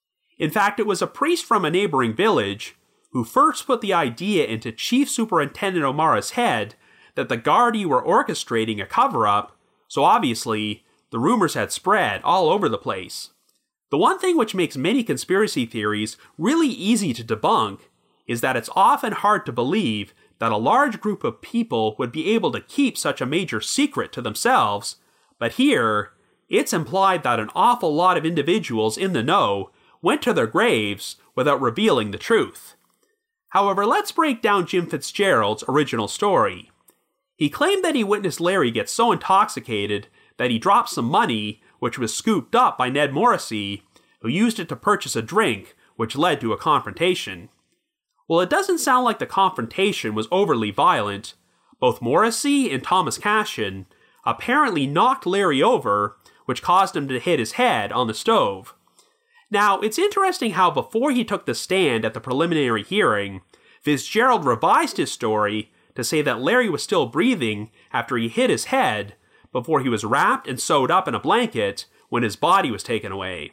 In fact, it was a priest from a neighboring village who first put the idea into Chief Superintendent O'Mara's head that the Gardaí were orchestrating a cover-up, so obviously, the rumors had spread all over the place. The one thing which makes many conspiracy theories really easy to debunk is that it's often hard to believe that a large group of people would be able to keep such a major secret to themselves, but here, it's implied that an awful lot of individuals in the know went to their graves without revealing the truth. However, let's break down Jim Fitzgerald's original story. He claimed that he witnessed Larry get so intoxicated that he dropped some money, which was scooped up by Ned Morrissey, who used it to purchase a drink, which led to a confrontation. Well, it doesn't sound like the confrontation was overly violent. Both Morrissey and Thomas Cashin apparently knocked Larry over, which caused him to hit his head on the stove. Now, it's interesting how before he took the stand at the preliminary hearing, Fitzgerald revised his story to say that Larry was still breathing after he hit his head before he was wrapped and sewed up in a blanket when his body was taken away.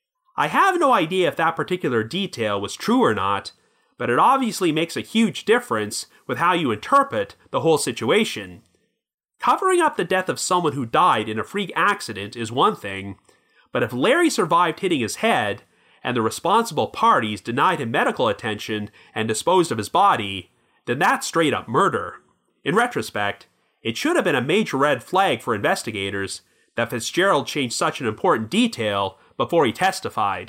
I have no idea if that particular detail was true or not, but it obviously makes a huge difference with how you interpret the whole situation. Covering up the death of someone who died in a freak accident is one thing, but if Larry survived hitting his head, and the responsible parties denied him medical attention and disposed of his body, then that's straight up murder. In retrospect, it should have been a major red flag for investigators that Fitzgerald changed such an important detail before he testified.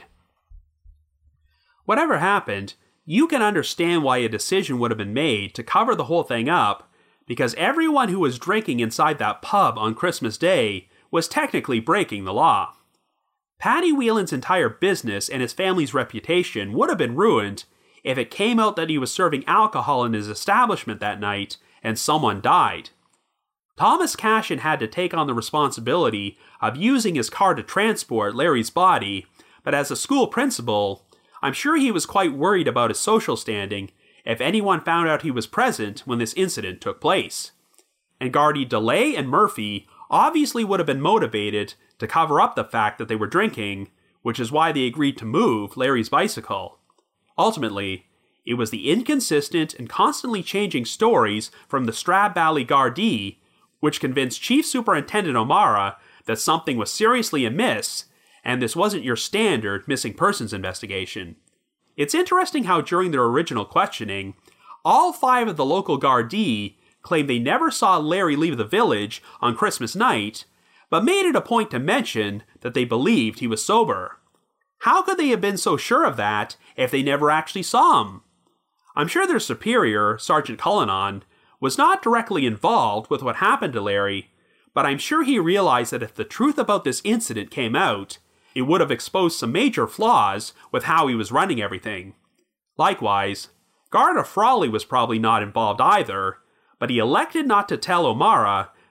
Whatever happened, you can understand why a decision would have been made to cover the whole thing up, because everyone who was drinking inside that pub on Christmas Day was technically breaking the law. Paddy Whelan's entire business and his family's reputation would have been ruined if it came out that he was serving alcohol in his establishment that night and someone died. Thomas Cashin had to take on the responsibility of using his car to transport Larry's body, but as a school principal, I'm sure he was quite worried about his social standing if anyone found out he was present when this incident took place. And Gardaí DeLay and Murphy obviously would have been motivated to cover up the fact that they were drinking, which is why they agreed to move Larry's bicycle. Ultimately, it was the inconsistent and constantly changing stories from the Stradbally Gardaí which convinced Chief Superintendent O'Mara that something was seriously amiss, and this wasn't your standard missing persons investigation. It's interesting how during their original questioning, all five of the local Gardaí claimed they never saw Larry leave the village on Christmas night, but made it a point to mention that they believed he was sober. How could they have been so sure of that if they never actually saw him? I'm sure their superior, Sergeant Cullinan, was not directly involved with what happened to Larry, but I'm sure he realized that if the truth about this incident came out, it would have exposed some major flaws with how he was running everything. Likewise, Garda Frawley was probably not involved either, but he elected not to tell O'Mara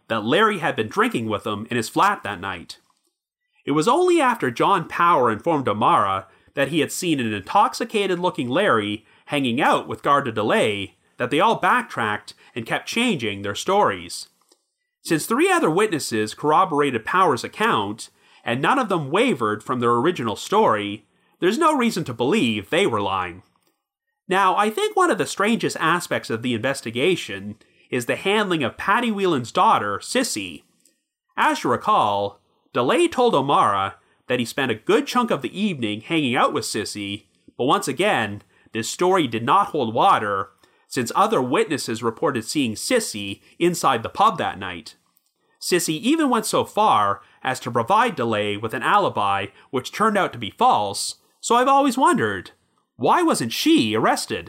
that Larry had been drinking with him in his flat that night. It was only after John Power informed O'Mara that he had seen an intoxicated-looking Larry hanging out with Garda Delay that they all backtracked and kept changing their stories. Since three other witnesses corroborated Power's account, and none of them wavered from their original story, there's no reason to believe they were lying. Now, I think one of the strangest aspects of the investigation is the handling of Paddy Whelan's daughter, Sissy. As you recall, Delay told O'Mara that he spent a good chunk of the evening hanging out with Sissy, but once again, this story did not hold water, since other witnesses reported seeing Sissy inside the pub that night. Sissy even went so far as to provide Delay with an alibi which turned out to be false, so I've always wondered, why wasn't she arrested?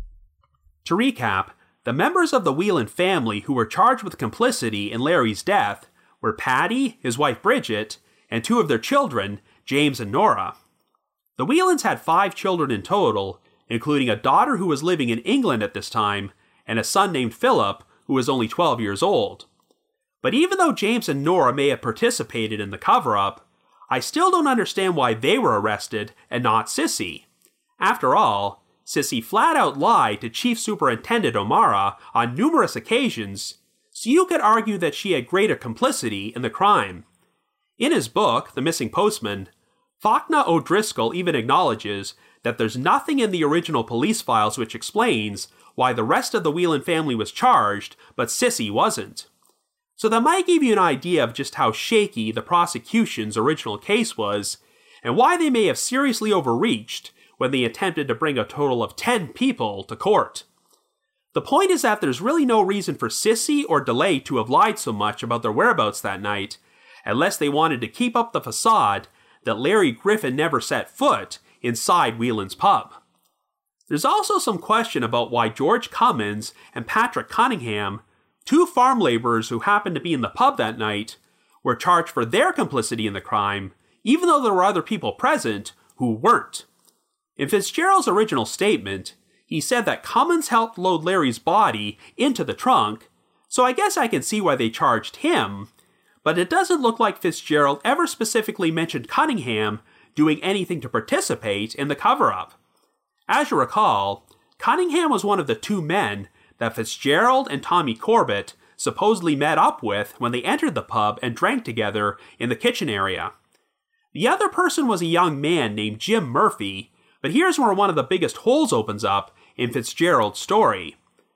To recap, the members of the Whelan family who were charged with complicity in Larry's death were Paddy, his wife Bridget, and two of their children, James and Nora. The Whelans had five children in total, including a daughter who was living in England at this time, and a son named Philip, who was only twelve years old. But even though James and Nora may have participated in the cover-up, I still don't understand why they were arrested and not Sissy. After all, Sissy flat out lied to Chief Superintendent O'Mara on numerous occasions, so you could argue that she had greater complicity in the crime. In his book, The Missing Postman, Fachtna O'Driscoll even acknowledges that there's nothing in the original police files which explains why the rest of the Whelan family was charged, but Sissy wasn't. So that might give you an idea of just how shaky the prosecution's original case was, and why they may have seriously overreached when they attempted to bring a total of ten people to court. The point is that there's really no reason for Sissy or Delay to have lied so much about their whereabouts that night, unless they wanted to keep up the facade that Larry Griffin never set foot inside Whelan's pub. There's also some question about why George Cummins and Patrick Cunningham, two farm laborers who happened to be in the pub that night, were charged for their complicity in the crime, even though there were other people present who weren't. In Fitzgerald's original statement, he said that Cummins helped load Larry's body into the trunk, so I guess I can see why they charged him, but it doesn't look like Fitzgerald ever specifically mentioned Cunningham doing anything to participate in the cover-up. As you recall, Cunningham was one of the two men that Fitzgerald and Tommy Corbett supposedly met up with when they entered the pub and drank together in the kitchen area. The other person was a young man named Jim Murphy, but here's where one of the biggest holes opens up in Fitzgerald's story.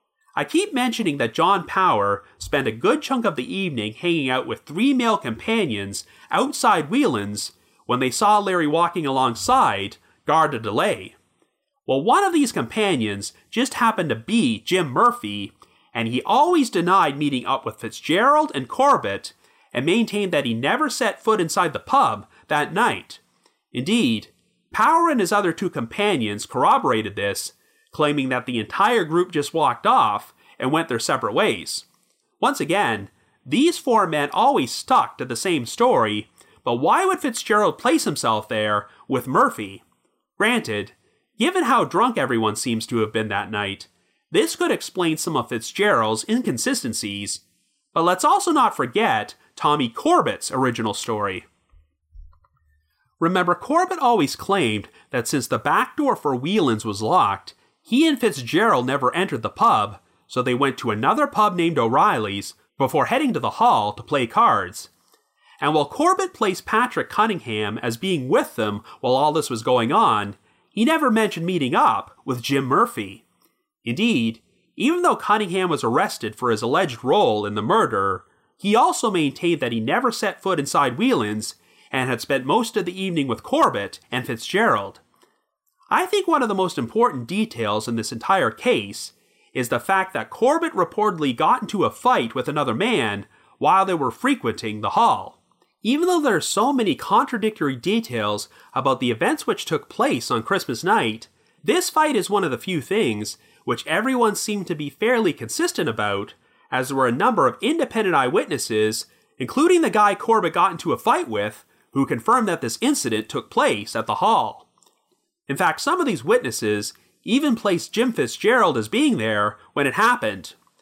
I keep mentioning that John Power spent a good chunk of the evening hanging out with three male companions outside Whelan's when they saw Larry walking alongside Garda Delay. Well, one of these companions just happened to be Jim Murphy, and he always denied meeting up with Fitzgerald and Corbett, and maintained that he never set foot inside the pub that night. Indeed, Power and his other two companions corroborated this, claiming that the entire group just walked off and went their separate ways. Once again, these four men always stuck to the same story, but why would Fitzgerald place himself there with Murphy? Granted, given how drunk everyone seems to have been that night, this could explain some of Fitzgerald's inconsistencies, but let's also not forget Tommy Corbett's original story. Remember, Corbett always claimed that since the back door for Whelan's was locked, he and Fitzgerald never entered the pub, so they went to another pub named O'Reilly's before heading to the hall to play cards. And while Corbett placed Patrick Cunningham as being with them while all this was going on, he never mentioned meeting up with Jim Murphy. Indeed, even though Cunningham was arrested for his alleged role in the murder, he also maintained that he never set foot inside Whelan's and had spent most of the evening with Corbett and Fitzgerald. I think one of the most important details in this entire case is the fact that Corbett reportedly got into a fight with another man while they were frequenting the hall. Even though there are so many contradictory details about the events which took place on Christmas night, this fight is one of the few things which everyone seemed to be fairly consistent about, as there were a number of independent eyewitnesses, including the guy Corbett got into a fight with, who confirmed that this incident took place at the hall. In fact, some of these witnesses even placed Jim Fitzgerald as being there when it happened.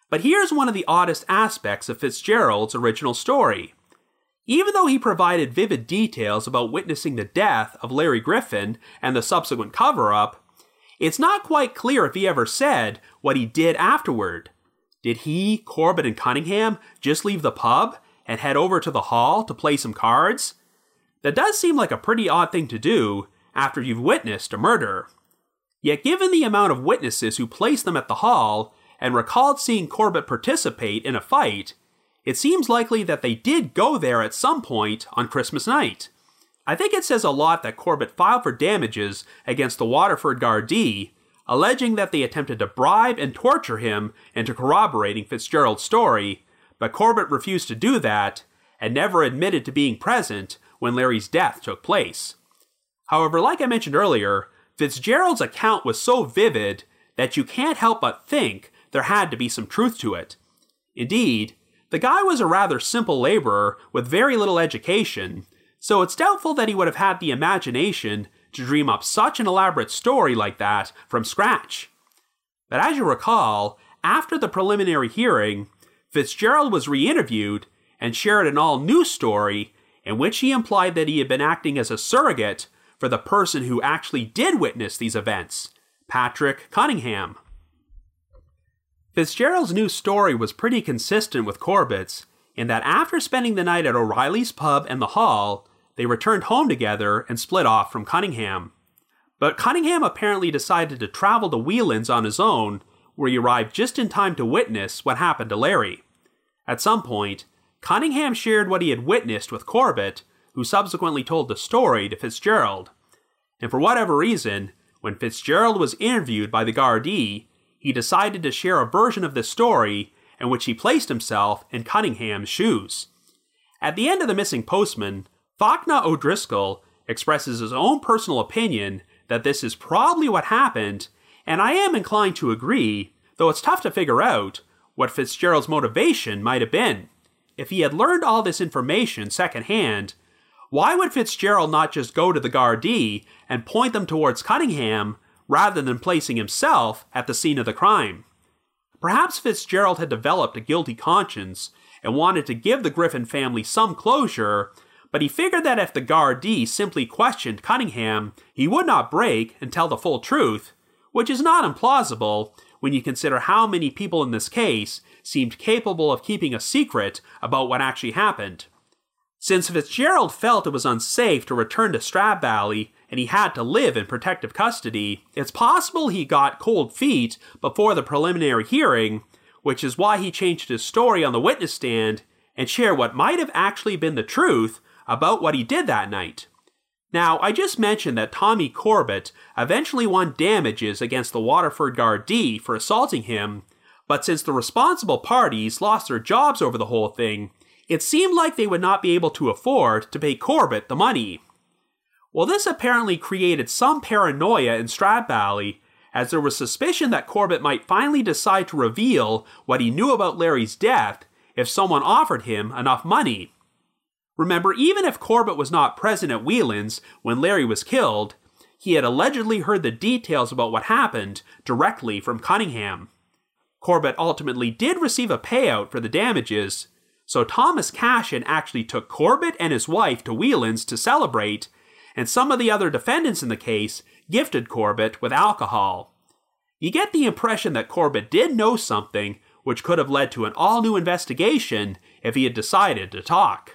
But here's one of the oddest aspects of Fitzgerald's original story. Even though he provided vivid details about witnessing the death of Larry Griffin and the subsequent cover-up, it's not quite clear if he ever said what he did afterward. Did he, Corbett, and Cunningham just leave the pub and head over to the hall to play some cards? That does seem like a pretty odd thing to do after you've witnessed a murder. Yet given the amount of witnesses who placed them at the hall and recalled seeing Corbett participate in a fight, it seems likely that they did go there at some point on Christmas night. I think it says a lot that Corbett filed for damages against the Waterford Gardaí, alleging that they attempted to bribe and torture him into corroborating Fitzgerald's story, but Corbett refused to do that and never admitted to being present when Larry's death took place. However, like I mentioned earlier, Fitzgerald's account was so vivid that you can't help but think there had to be some truth to it. Indeed, the guy was a rather simple laborer with very little education, so it's doubtful that he would have had the imagination to dream up such an elaborate story like that from scratch. But as you recall, after the preliminary hearing, Fitzgerald was re-interviewed and shared an all-new story in which he implied that he had been acting as a surrogate for the person who actually did witness these events, Patrick Cunningham. Fitzgerald's new story was pretty consistent with Corbett's, in that after spending the night at O'Reilly's pub and the hall, they returned home together and split off from Cunningham. But Cunningham apparently decided to travel to Whelan's on his own, where he arrived just in time to witness what happened to Larry. At some point, Cunningham shared what he had witnessed with Corbett, who subsequently told the story to Fitzgerald. And for whatever reason, when Fitzgerald was interviewed by the Gardaí, he decided to share a version of this story in which he placed himself in Cunningham's shoes. At the end of The Missing Postman, Fachna O'Driscoll expresses his own personal opinion that this is probably what happened, and I am inclined to agree, though it's tough to figure out what Fitzgerald's motivation might have been. If he had learned all this information secondhand, why would Fitzgerald not just go to the Gardaí and point them towards Cunningham rather than placing himself at the scene of the crime? Perhaps Fitzgerald had developed a guilty conscience and wanted to give the Griffin family some closure, but he figured that if the Gardaí simply questioned Cunningham, he would not break and tell the full truth, which is not implausible when you consider how many people in this case seemed capable of keeping a secret about what actually happened. Since Fitzgerald felt it was unsafe to return to Stradbally and he had to live in protective custody, it's possible he got cold feet before the preliminary hearing, which is why he changed his story on the witness stand and shared what might have actually been the truth about what he did that night. Now, I just mentioned that Tommy Corbett eventually won damages against the Waterford Gardaí for assaulting him, but since the responsible parties lost their jobs over the whole thing, it seemed like they would not be able to afford to pay Corbett the money. Well, this apparently created some paranoia in Stradbally, as there was suspicion that Corbett might finally decide to reveal what he knew about Larry's death if someone offered him enough money. Remember, even if Corbett was not present at Whelan's when Larry was killed, he had allegedly heard the details about what happened directly from Cunningham. Corbett ultimately did receive a payout for the damages, so Thomas Cashin actually took Corbett and his wife to Whelan's to celebrate, and some of the other defendants in the case gifted Corbett with alcohol. You get the impression that Corbett did know something which could have led to an all-new investigation if he had decided to talk.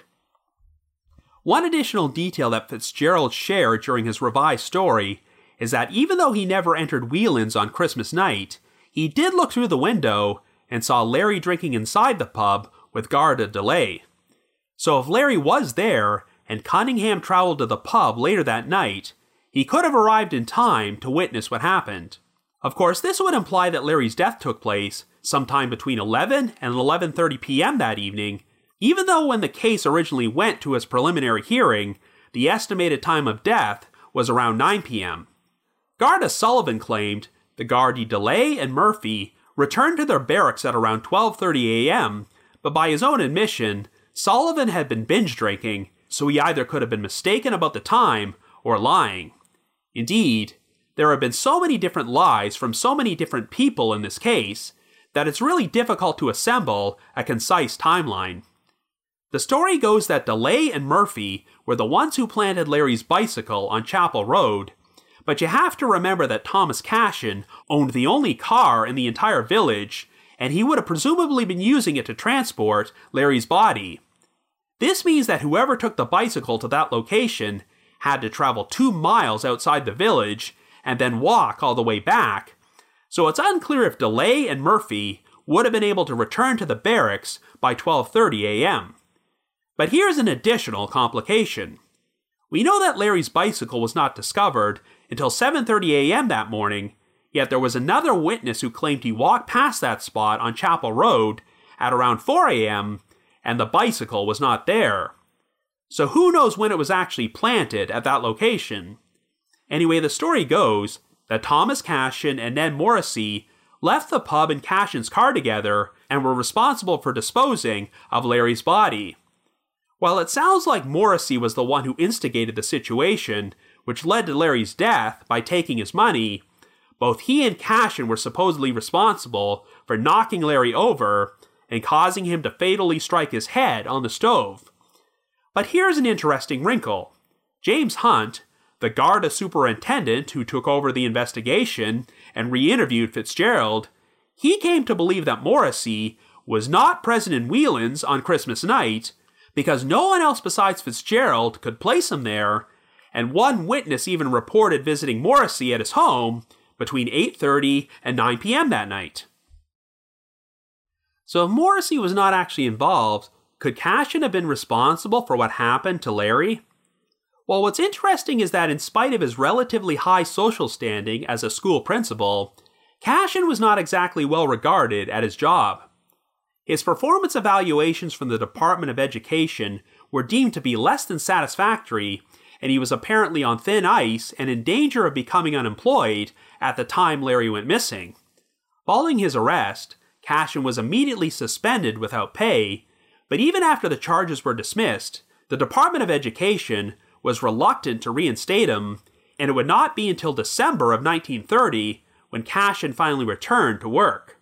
One additional detail that Fitzgerald shared during his revised story is that even though he never entered Whelan's on Christmas night, he did look through the window and saw Larry drinking inside the pub with Garda Delay. So if Larry was there and Cunningham traveled to the pub later that night, he could have arrived in time to witness what happened. Of course, this would imply that Larry's death took place sometime between eleven and eleven thirty p.m. that evening, even though when the case originally went to its preliminary hearing, the estimated time of death was around nine p.m. Garda Sullivan claimed the Gardaí Delay and Murphy returned to their barracks at around twelve thirty a.m., but by his own admission, Sullivan had been binge drinking, so he either could have been mistaken about the time or lying. Indeed, there have been so many different lies from so many different people in this case that it's really difficult to assemble a concise timeline. The story goes that DeLay and Murphy were the ones who planted Larry's bicycle on Chapel Road, but you have to remember that Thomas Cashin owned the only car in the entire village, and he would have presumably been using it to transport Larry's body. This means that whoever took the bicycle to that location had to travel two miles outside the village and then walk all the way back, so it's unclear if DeLay and Murphy would have been able to return to the barracks by twelve thirty a.m. But here's an additional complication. We know that Larry's bicycle was not discovered until seven thirty a.m. that morning, yet there was another witness who claimed he walked past that spot on Chapel Road at around four a.m., and the bicycle was not there. So who knows when it was actually planted at that location? Anyway, the story goes that Thomas Cashin and Ned Morrissey left the pub in Cashin's car together and were responsible for disposing of Larry's body. While it sounds like Morrissey was the one who instigated the situation, which led to Larry's death by taking his money, both he and Cashin were supposedly responsible for knocking Larry over and causing him to fatally strike his head on the stove. But here's an interesting wrinkle. James Hunt, the Garda superintendent who took over the investigation and re-interviewed Fitzgerald, he came to believe that Morrissey was not present in Whelan's on Christmas night because no one else besides Fitzgerald could place him there, and one witness even reported visiting Morrissey at his home between eight thirty and nine p.m. that night. So if Morrissey was not actually involved, could Cashin have been responsible for what happened to Larry? Well, what's interesting is that in spite of his relatively high social standing as a school principal, Cashin was not exactly well regarded at his job. His performance evaluations from the Department of Education were deemed to be less than satisfactory, and he was apparently on thin ice and in danger of becoming unemployed at the time Larry went missing. Following his arrest, Cashin was immediately suspended without pay, but even after the charges were dismissed, the Department of Education was reluctant to reinstate him, and it would not be until December of nineteen thirty when Cashin finally returned to work.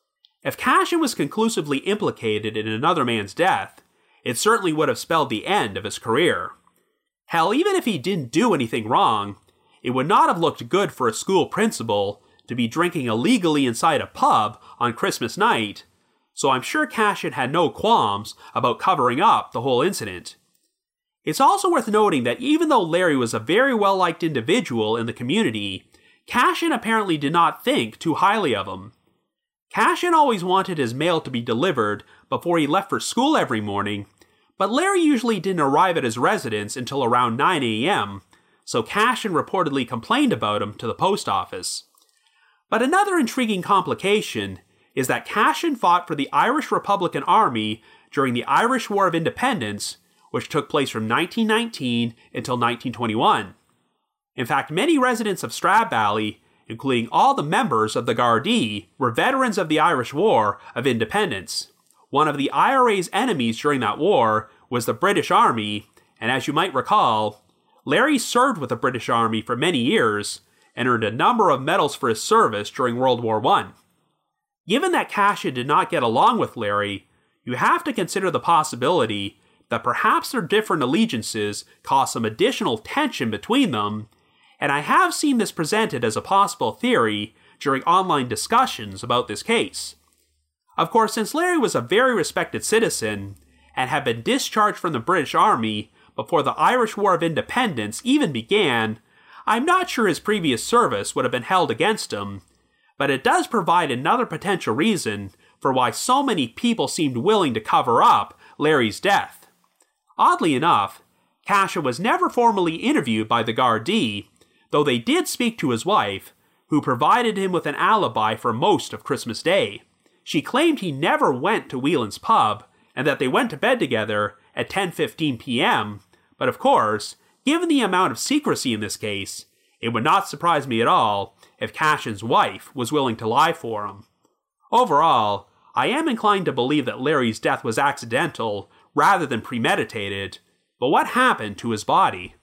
If Cashin was conclusively implicated in another man's death, it certainly would have spelled the end of his career. Hell, even if he didn't do anything wrong, it would not have looked good for a school principal to be drinking illegally inside a pub on Christmas night, so I'm sure Cashin had no qualms about covering up the whole incident. It's also worth noting that even though Larry was a very well-liked individual in the community, Cashin apparently did not think too highly of him. Cashin always wanted his mail to be delivered before he left for school every morning, but Larry usually didn't arrive at his residence until around nine a.m., so Cashin reportedly complained about him to the post office. But another intriguing complication is that Cashin fought for the Irish Republican Army during the Irish War of Independence, which took place from nineteen nineteen until nineteen twenty-one. In fact, many residents of Stradbally, including all the members of the Gardaí, were veterans of the Irish War of Independence. One of the I R A's enemies during that war was the British Army, and as you might recall, Larry served with the British Army for many years and earned a number of medals for his service during World War One. Given that Cashin did not get along with Larry, you have to consider the possibility that perhaps their different allegiances caused some additional tension between them, and I have seen this presented as a possible theory during online discussions about this case. Of course, since Larry was a very respected citizen and had been discharged from the British Army before the Irish War of Independence even began, I'm not sure his previous service would have been held against him, but it does provide another potential reason for why so many people seemed willing to cover up Larry's death. Oddly enough, Cashin was never formally interviewed by the Gardaí, though they did speak to his wife, who provided him with an alibi for most of Christmas Day. She claimed he never went to Whelan's pub, and that they went to bed together at ten fifteen p.m., but of course, given the amount of secrecy in this case, it would not surprise me at all if Cashin's wife was willing to lie for him. Overall, I am inclined to believe that Larry's death was accidental rather than premeditated, but what happened to his body?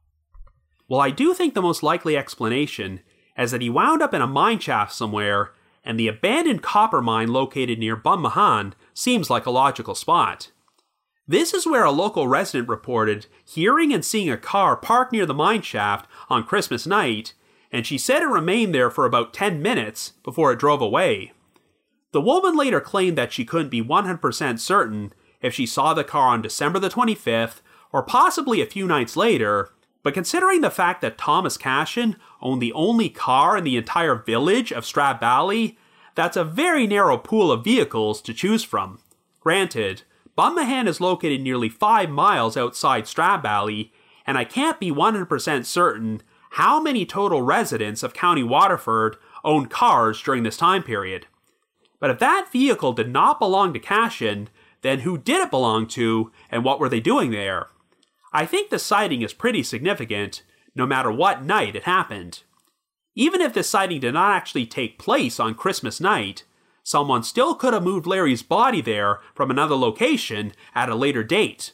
Well, I do think the most likely explanation is that he wound up in a mine shaft somewhere and the abandoned copper mine located near Bunmahan seems like a logical spot. This is where a local resident reported hearing and seeing a car parked near the mine shaft on Christmas night, and she said it remained there for about ten minutes before it drove away. The woman later claimed that she couldn't be one hundred percent certain if she saw the car on December the twenty-fifth or possibly a few nights later, but considering the fact that Thomas Cashin owned the only car in the entire village of Stradbally, that's a very narrow pool of vehicles to choose from. Granted, Bunmahan is located nearly five miles outside Stradbally, and I can't be one hundred percent certain how many total residents of County Waterford owned cars during this time period. But if that vehicle did not belong to Cashin, then who did it belong to, and what were they doing there? I think the sighting is pretty significant, no matter what night it happened. Even if this sighting did not actually take place on Christmas night, someone still could have moved Larry's body there from another location at a later date.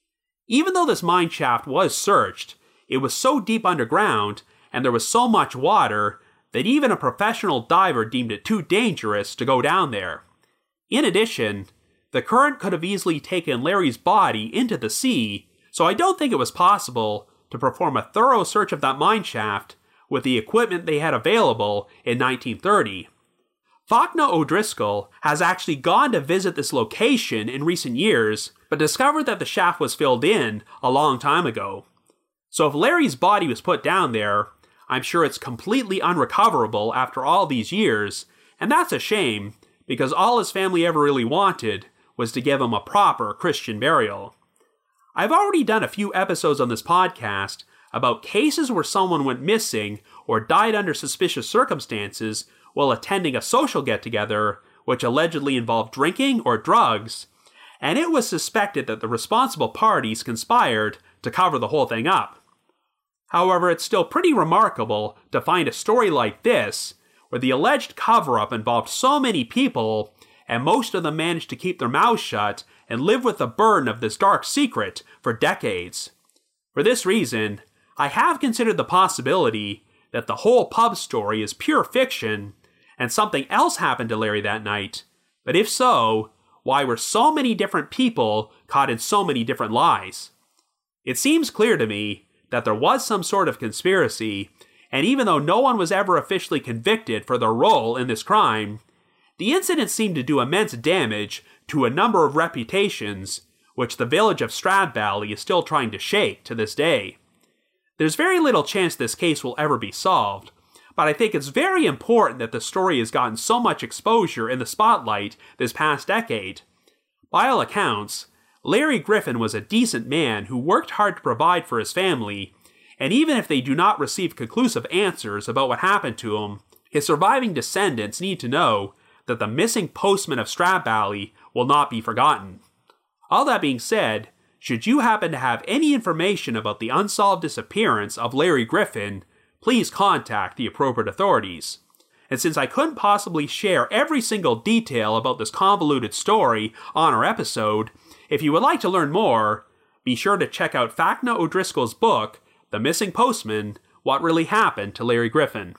Even though this mine shaft was searched, it was so deep underground, and there was so much water, that even a professional diver deemed it too dangerous to go down there. In addition, the current could have easily taken Larry's body into the sea, so I don't think it was possible to perform a thorough search of that mine shaft with the equipment they had available in nineteen thirty. Fachtna O'Driscoll has actually gone to visit this location in recent years, but discovered that the shaft was filled in a long time ago. So if Larry's body was put down there, I'm sure it's completely unrecoverable after all these years, and that's a shame, because all his family ever really wanted was to give him a proper Christian burial. I've already done a few episodes on this podcast about cases where someone went missing or died under suspicious circumstances while attending a social get-together which allegedly involved drinking or drugs, and it was suspected that the responsible parties conspired to cover the whole thing up. However, it's still pretty remarkable to find a story like this, where the alleged cover-up involved so many people, and most of them managed to keep their mouths shut and live with the burden of this dark secret for decades. For this reason, I have considered the possibility that the whole pub story is pure fiction, and something else happened to Larry that night. But if so, why were so many different people caught in so many different lies? It seems clear to me that there was some sort of conspiracy, and even though no one was ever officially convicted for their role in this crime, the incident seemed to do immense damage to a number of reputations, which the village of Stradbally is still trying to shake to this day. There's very little chance this case will ever be solved, but I think it's very important that the story has gotten so much exposure in the spotlight this past decade. By all accounts, Larry Griffin was a decent man who worked hard to provide for his family, and even if they do not receive conclusive answers about what happened to him, his surviving descendants need to know that the missing postman of Stradbally will not be forgotten. All that being said, should you happen to have any information about the unsolved disappearance of Larry Griffin, please contact the appropriate authorities. And since I couldn't possibly share every single detail about this convoluted story on our episode, if you would like to learn more, be sure to check out Fachtna O'Driscoll's book, The Missing Postman, What Really Happened to Larry Griffin.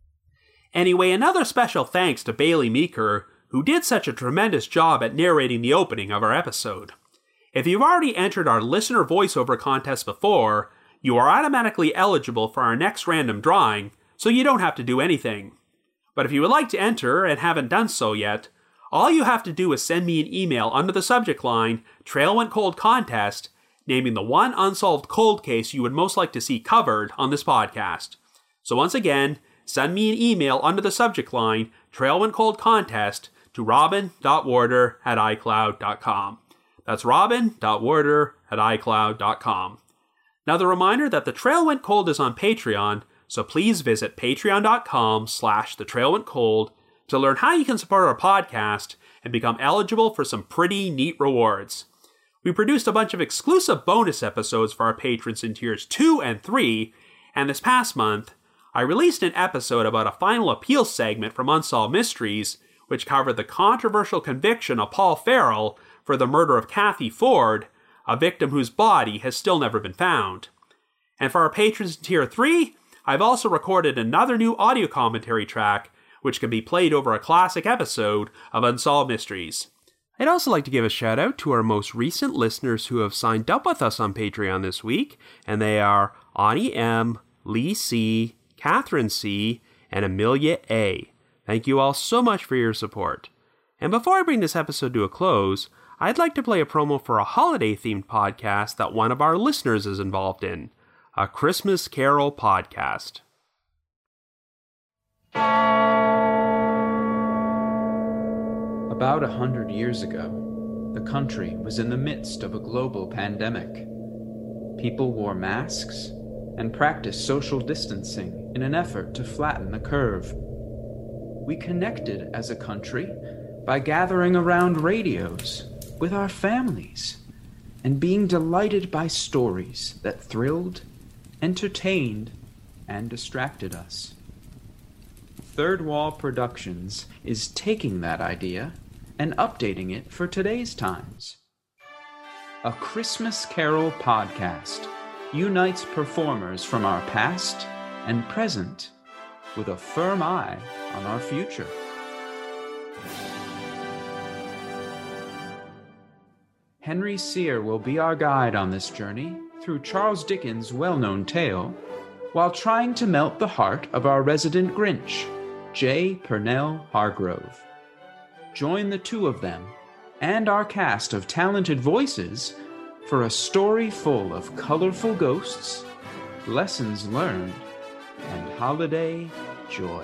Anyway, another special thanks to Bailey Meeker, who did such a tremendous job at narrating the opening of our episode. If you've already entered our listener voiceover contest before, you are automatically eligible for our next random drawing, so you don't have to do anything. But if you would like to enter and haven't done so yet, all you have to do is send me an email under the subject line, Trail Went Cold Contest, naming the one unsolved cold case you would most like to see covered on this podcast. So once again, send me an email under the subject line, Trail Went Cold Contest, to robin dot warder at icloud dot com. That's robin dot warder at icloud dot com. Now the reminder that The Trail Went Cold is on Patreon, so please visit patreon dot com slash the trail went cold to learn how you can support our podcast and become eligible for some pretty neat rewards. We produced a bunch of exclusive bonus episodes for our patrons in tiers two and three, and this past month, I released an episode about a final appeal segment from Unsolved Mysteries, which covered the controversial conviction of Paul Farrell for the murder of Kathy Ford, a victim whose body has still never been found. And for our patrons in tier three, I've also recorded another new audio commentary track, which can be played over a classic episode of Unsolved Mysteries. I'd also like to give a shout out to our most recent listeners who have signed up with us on Patreon this week, and they are Ani M, Lee C, Catherine C, and Amelia A. Thank you all so much for your support. And before I bring this episode to a close, I'd like to play a promo for a holiday-themed podcast that one of our listeners is involved in, a Christmas Carol podcast. About a hundred years ago, the country was in the midst of a global pandemic. People wore masks and practiced social distancing in an effort to flatten the curve. We connected as a country by gathering around radios with our families and being delighted by stories that thrilled, entertained, and distracted us. Third Wall Productions is taking that idea and updating it for today's times. A Christmas Carol podcast unites performers from our past and present with a firm eye on our future. Henry Sear will be our guide on this journey through Charles Dickens' well-known tale, while trying to melt the heart of our resident Grinch, J. Purnell Hargrove. Join the two of them and our cast of talented voices for a story full of colorful ghosts, lessons learned, and holiday joy.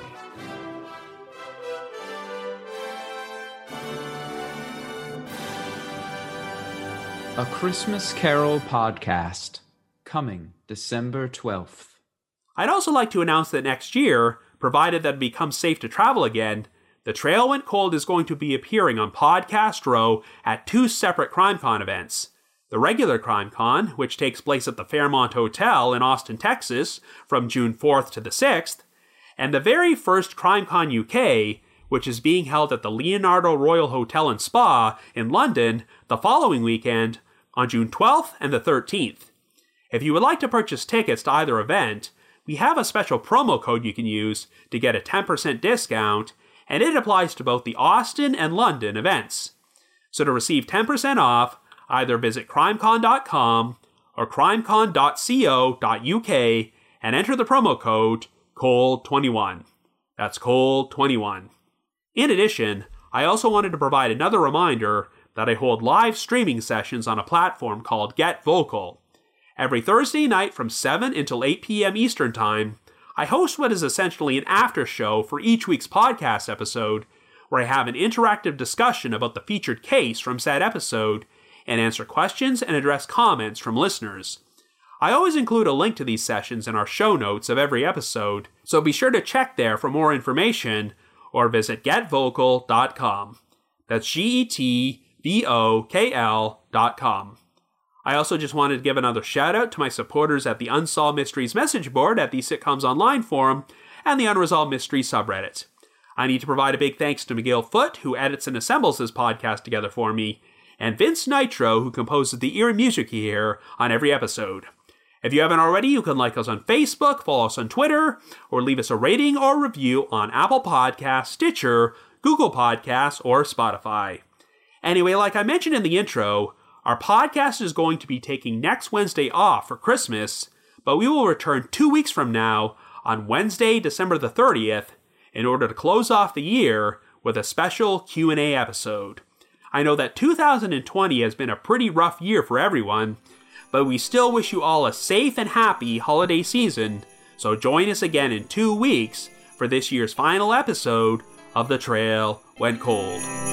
A Christmas Carol podcast, coming December twelfth. I'd also like to announce that next year, provided that it becomes safe to travel again, The Trail Went Cold is going to be appearing on Podcast Row at two separate CrimeCon events. The regular CrimeCon, which takes place at the Fairmont Hotel in Austin, Texas, from June fourth to the sixth, and the very first CrimeCon U K, which is being held at the Leonardo Royal Hotel and Spa in London the following weekend on June twelfth and the thirteenth. If you would like to purchase tickets to either event, we have a special promo code you can use to get a ten percent discount, and it applies to both the Austin and London events. So to receive ten percent off, either visit crimecon dot com or crimecon dot co dot uk and enter the promo code cold twenty-one. That's cold twenty-one. In addition, I also wanted to provide another reminder that I hold live streaming sessions on a platform called Get Vocal. Every Thursday night from seven until eight p.m. Eastern Time, I host what is essentially an after show for each week's podcast episode, where I have an interactive discussion about the featured case from said episode and answer questions and address comments from listeners. I always include a link to these sessions in our show notes of every episode, so be sure to check there for more information or visit get vocal dot com. That's G E T V O K L dot com. I also just wanted to give another shout out to my supporters at the Unsolved Mysteries message board at the Sitcoms Online forum and the Unresolved Mysteries subreddit. I need to provide a big thanks to Miguel Foote, who edits and assembles this podcast together for me, and Vince Nitro, who composes the eerie music you hear on every episode. If you haven't already, you can like us on Facebook, follow us on Twitter, or leave us a rating or review on Apple Podcasts, Stitcher, Google Podcasts, or Spotify. Anyway, like I mentioned in the intro, our podcast is going to be taking next Wednesday off for Christmas, but we will return two weeks from now on Wednesday, December the thirtieth, in order to close off the year with a special Q and A episode. I know that two thousand twenty has been a pretty rough year for everyone, but we still wish you all a safe and happy holiday season, so join us again in two weeks for this year's final episode of The Trail Went Cold.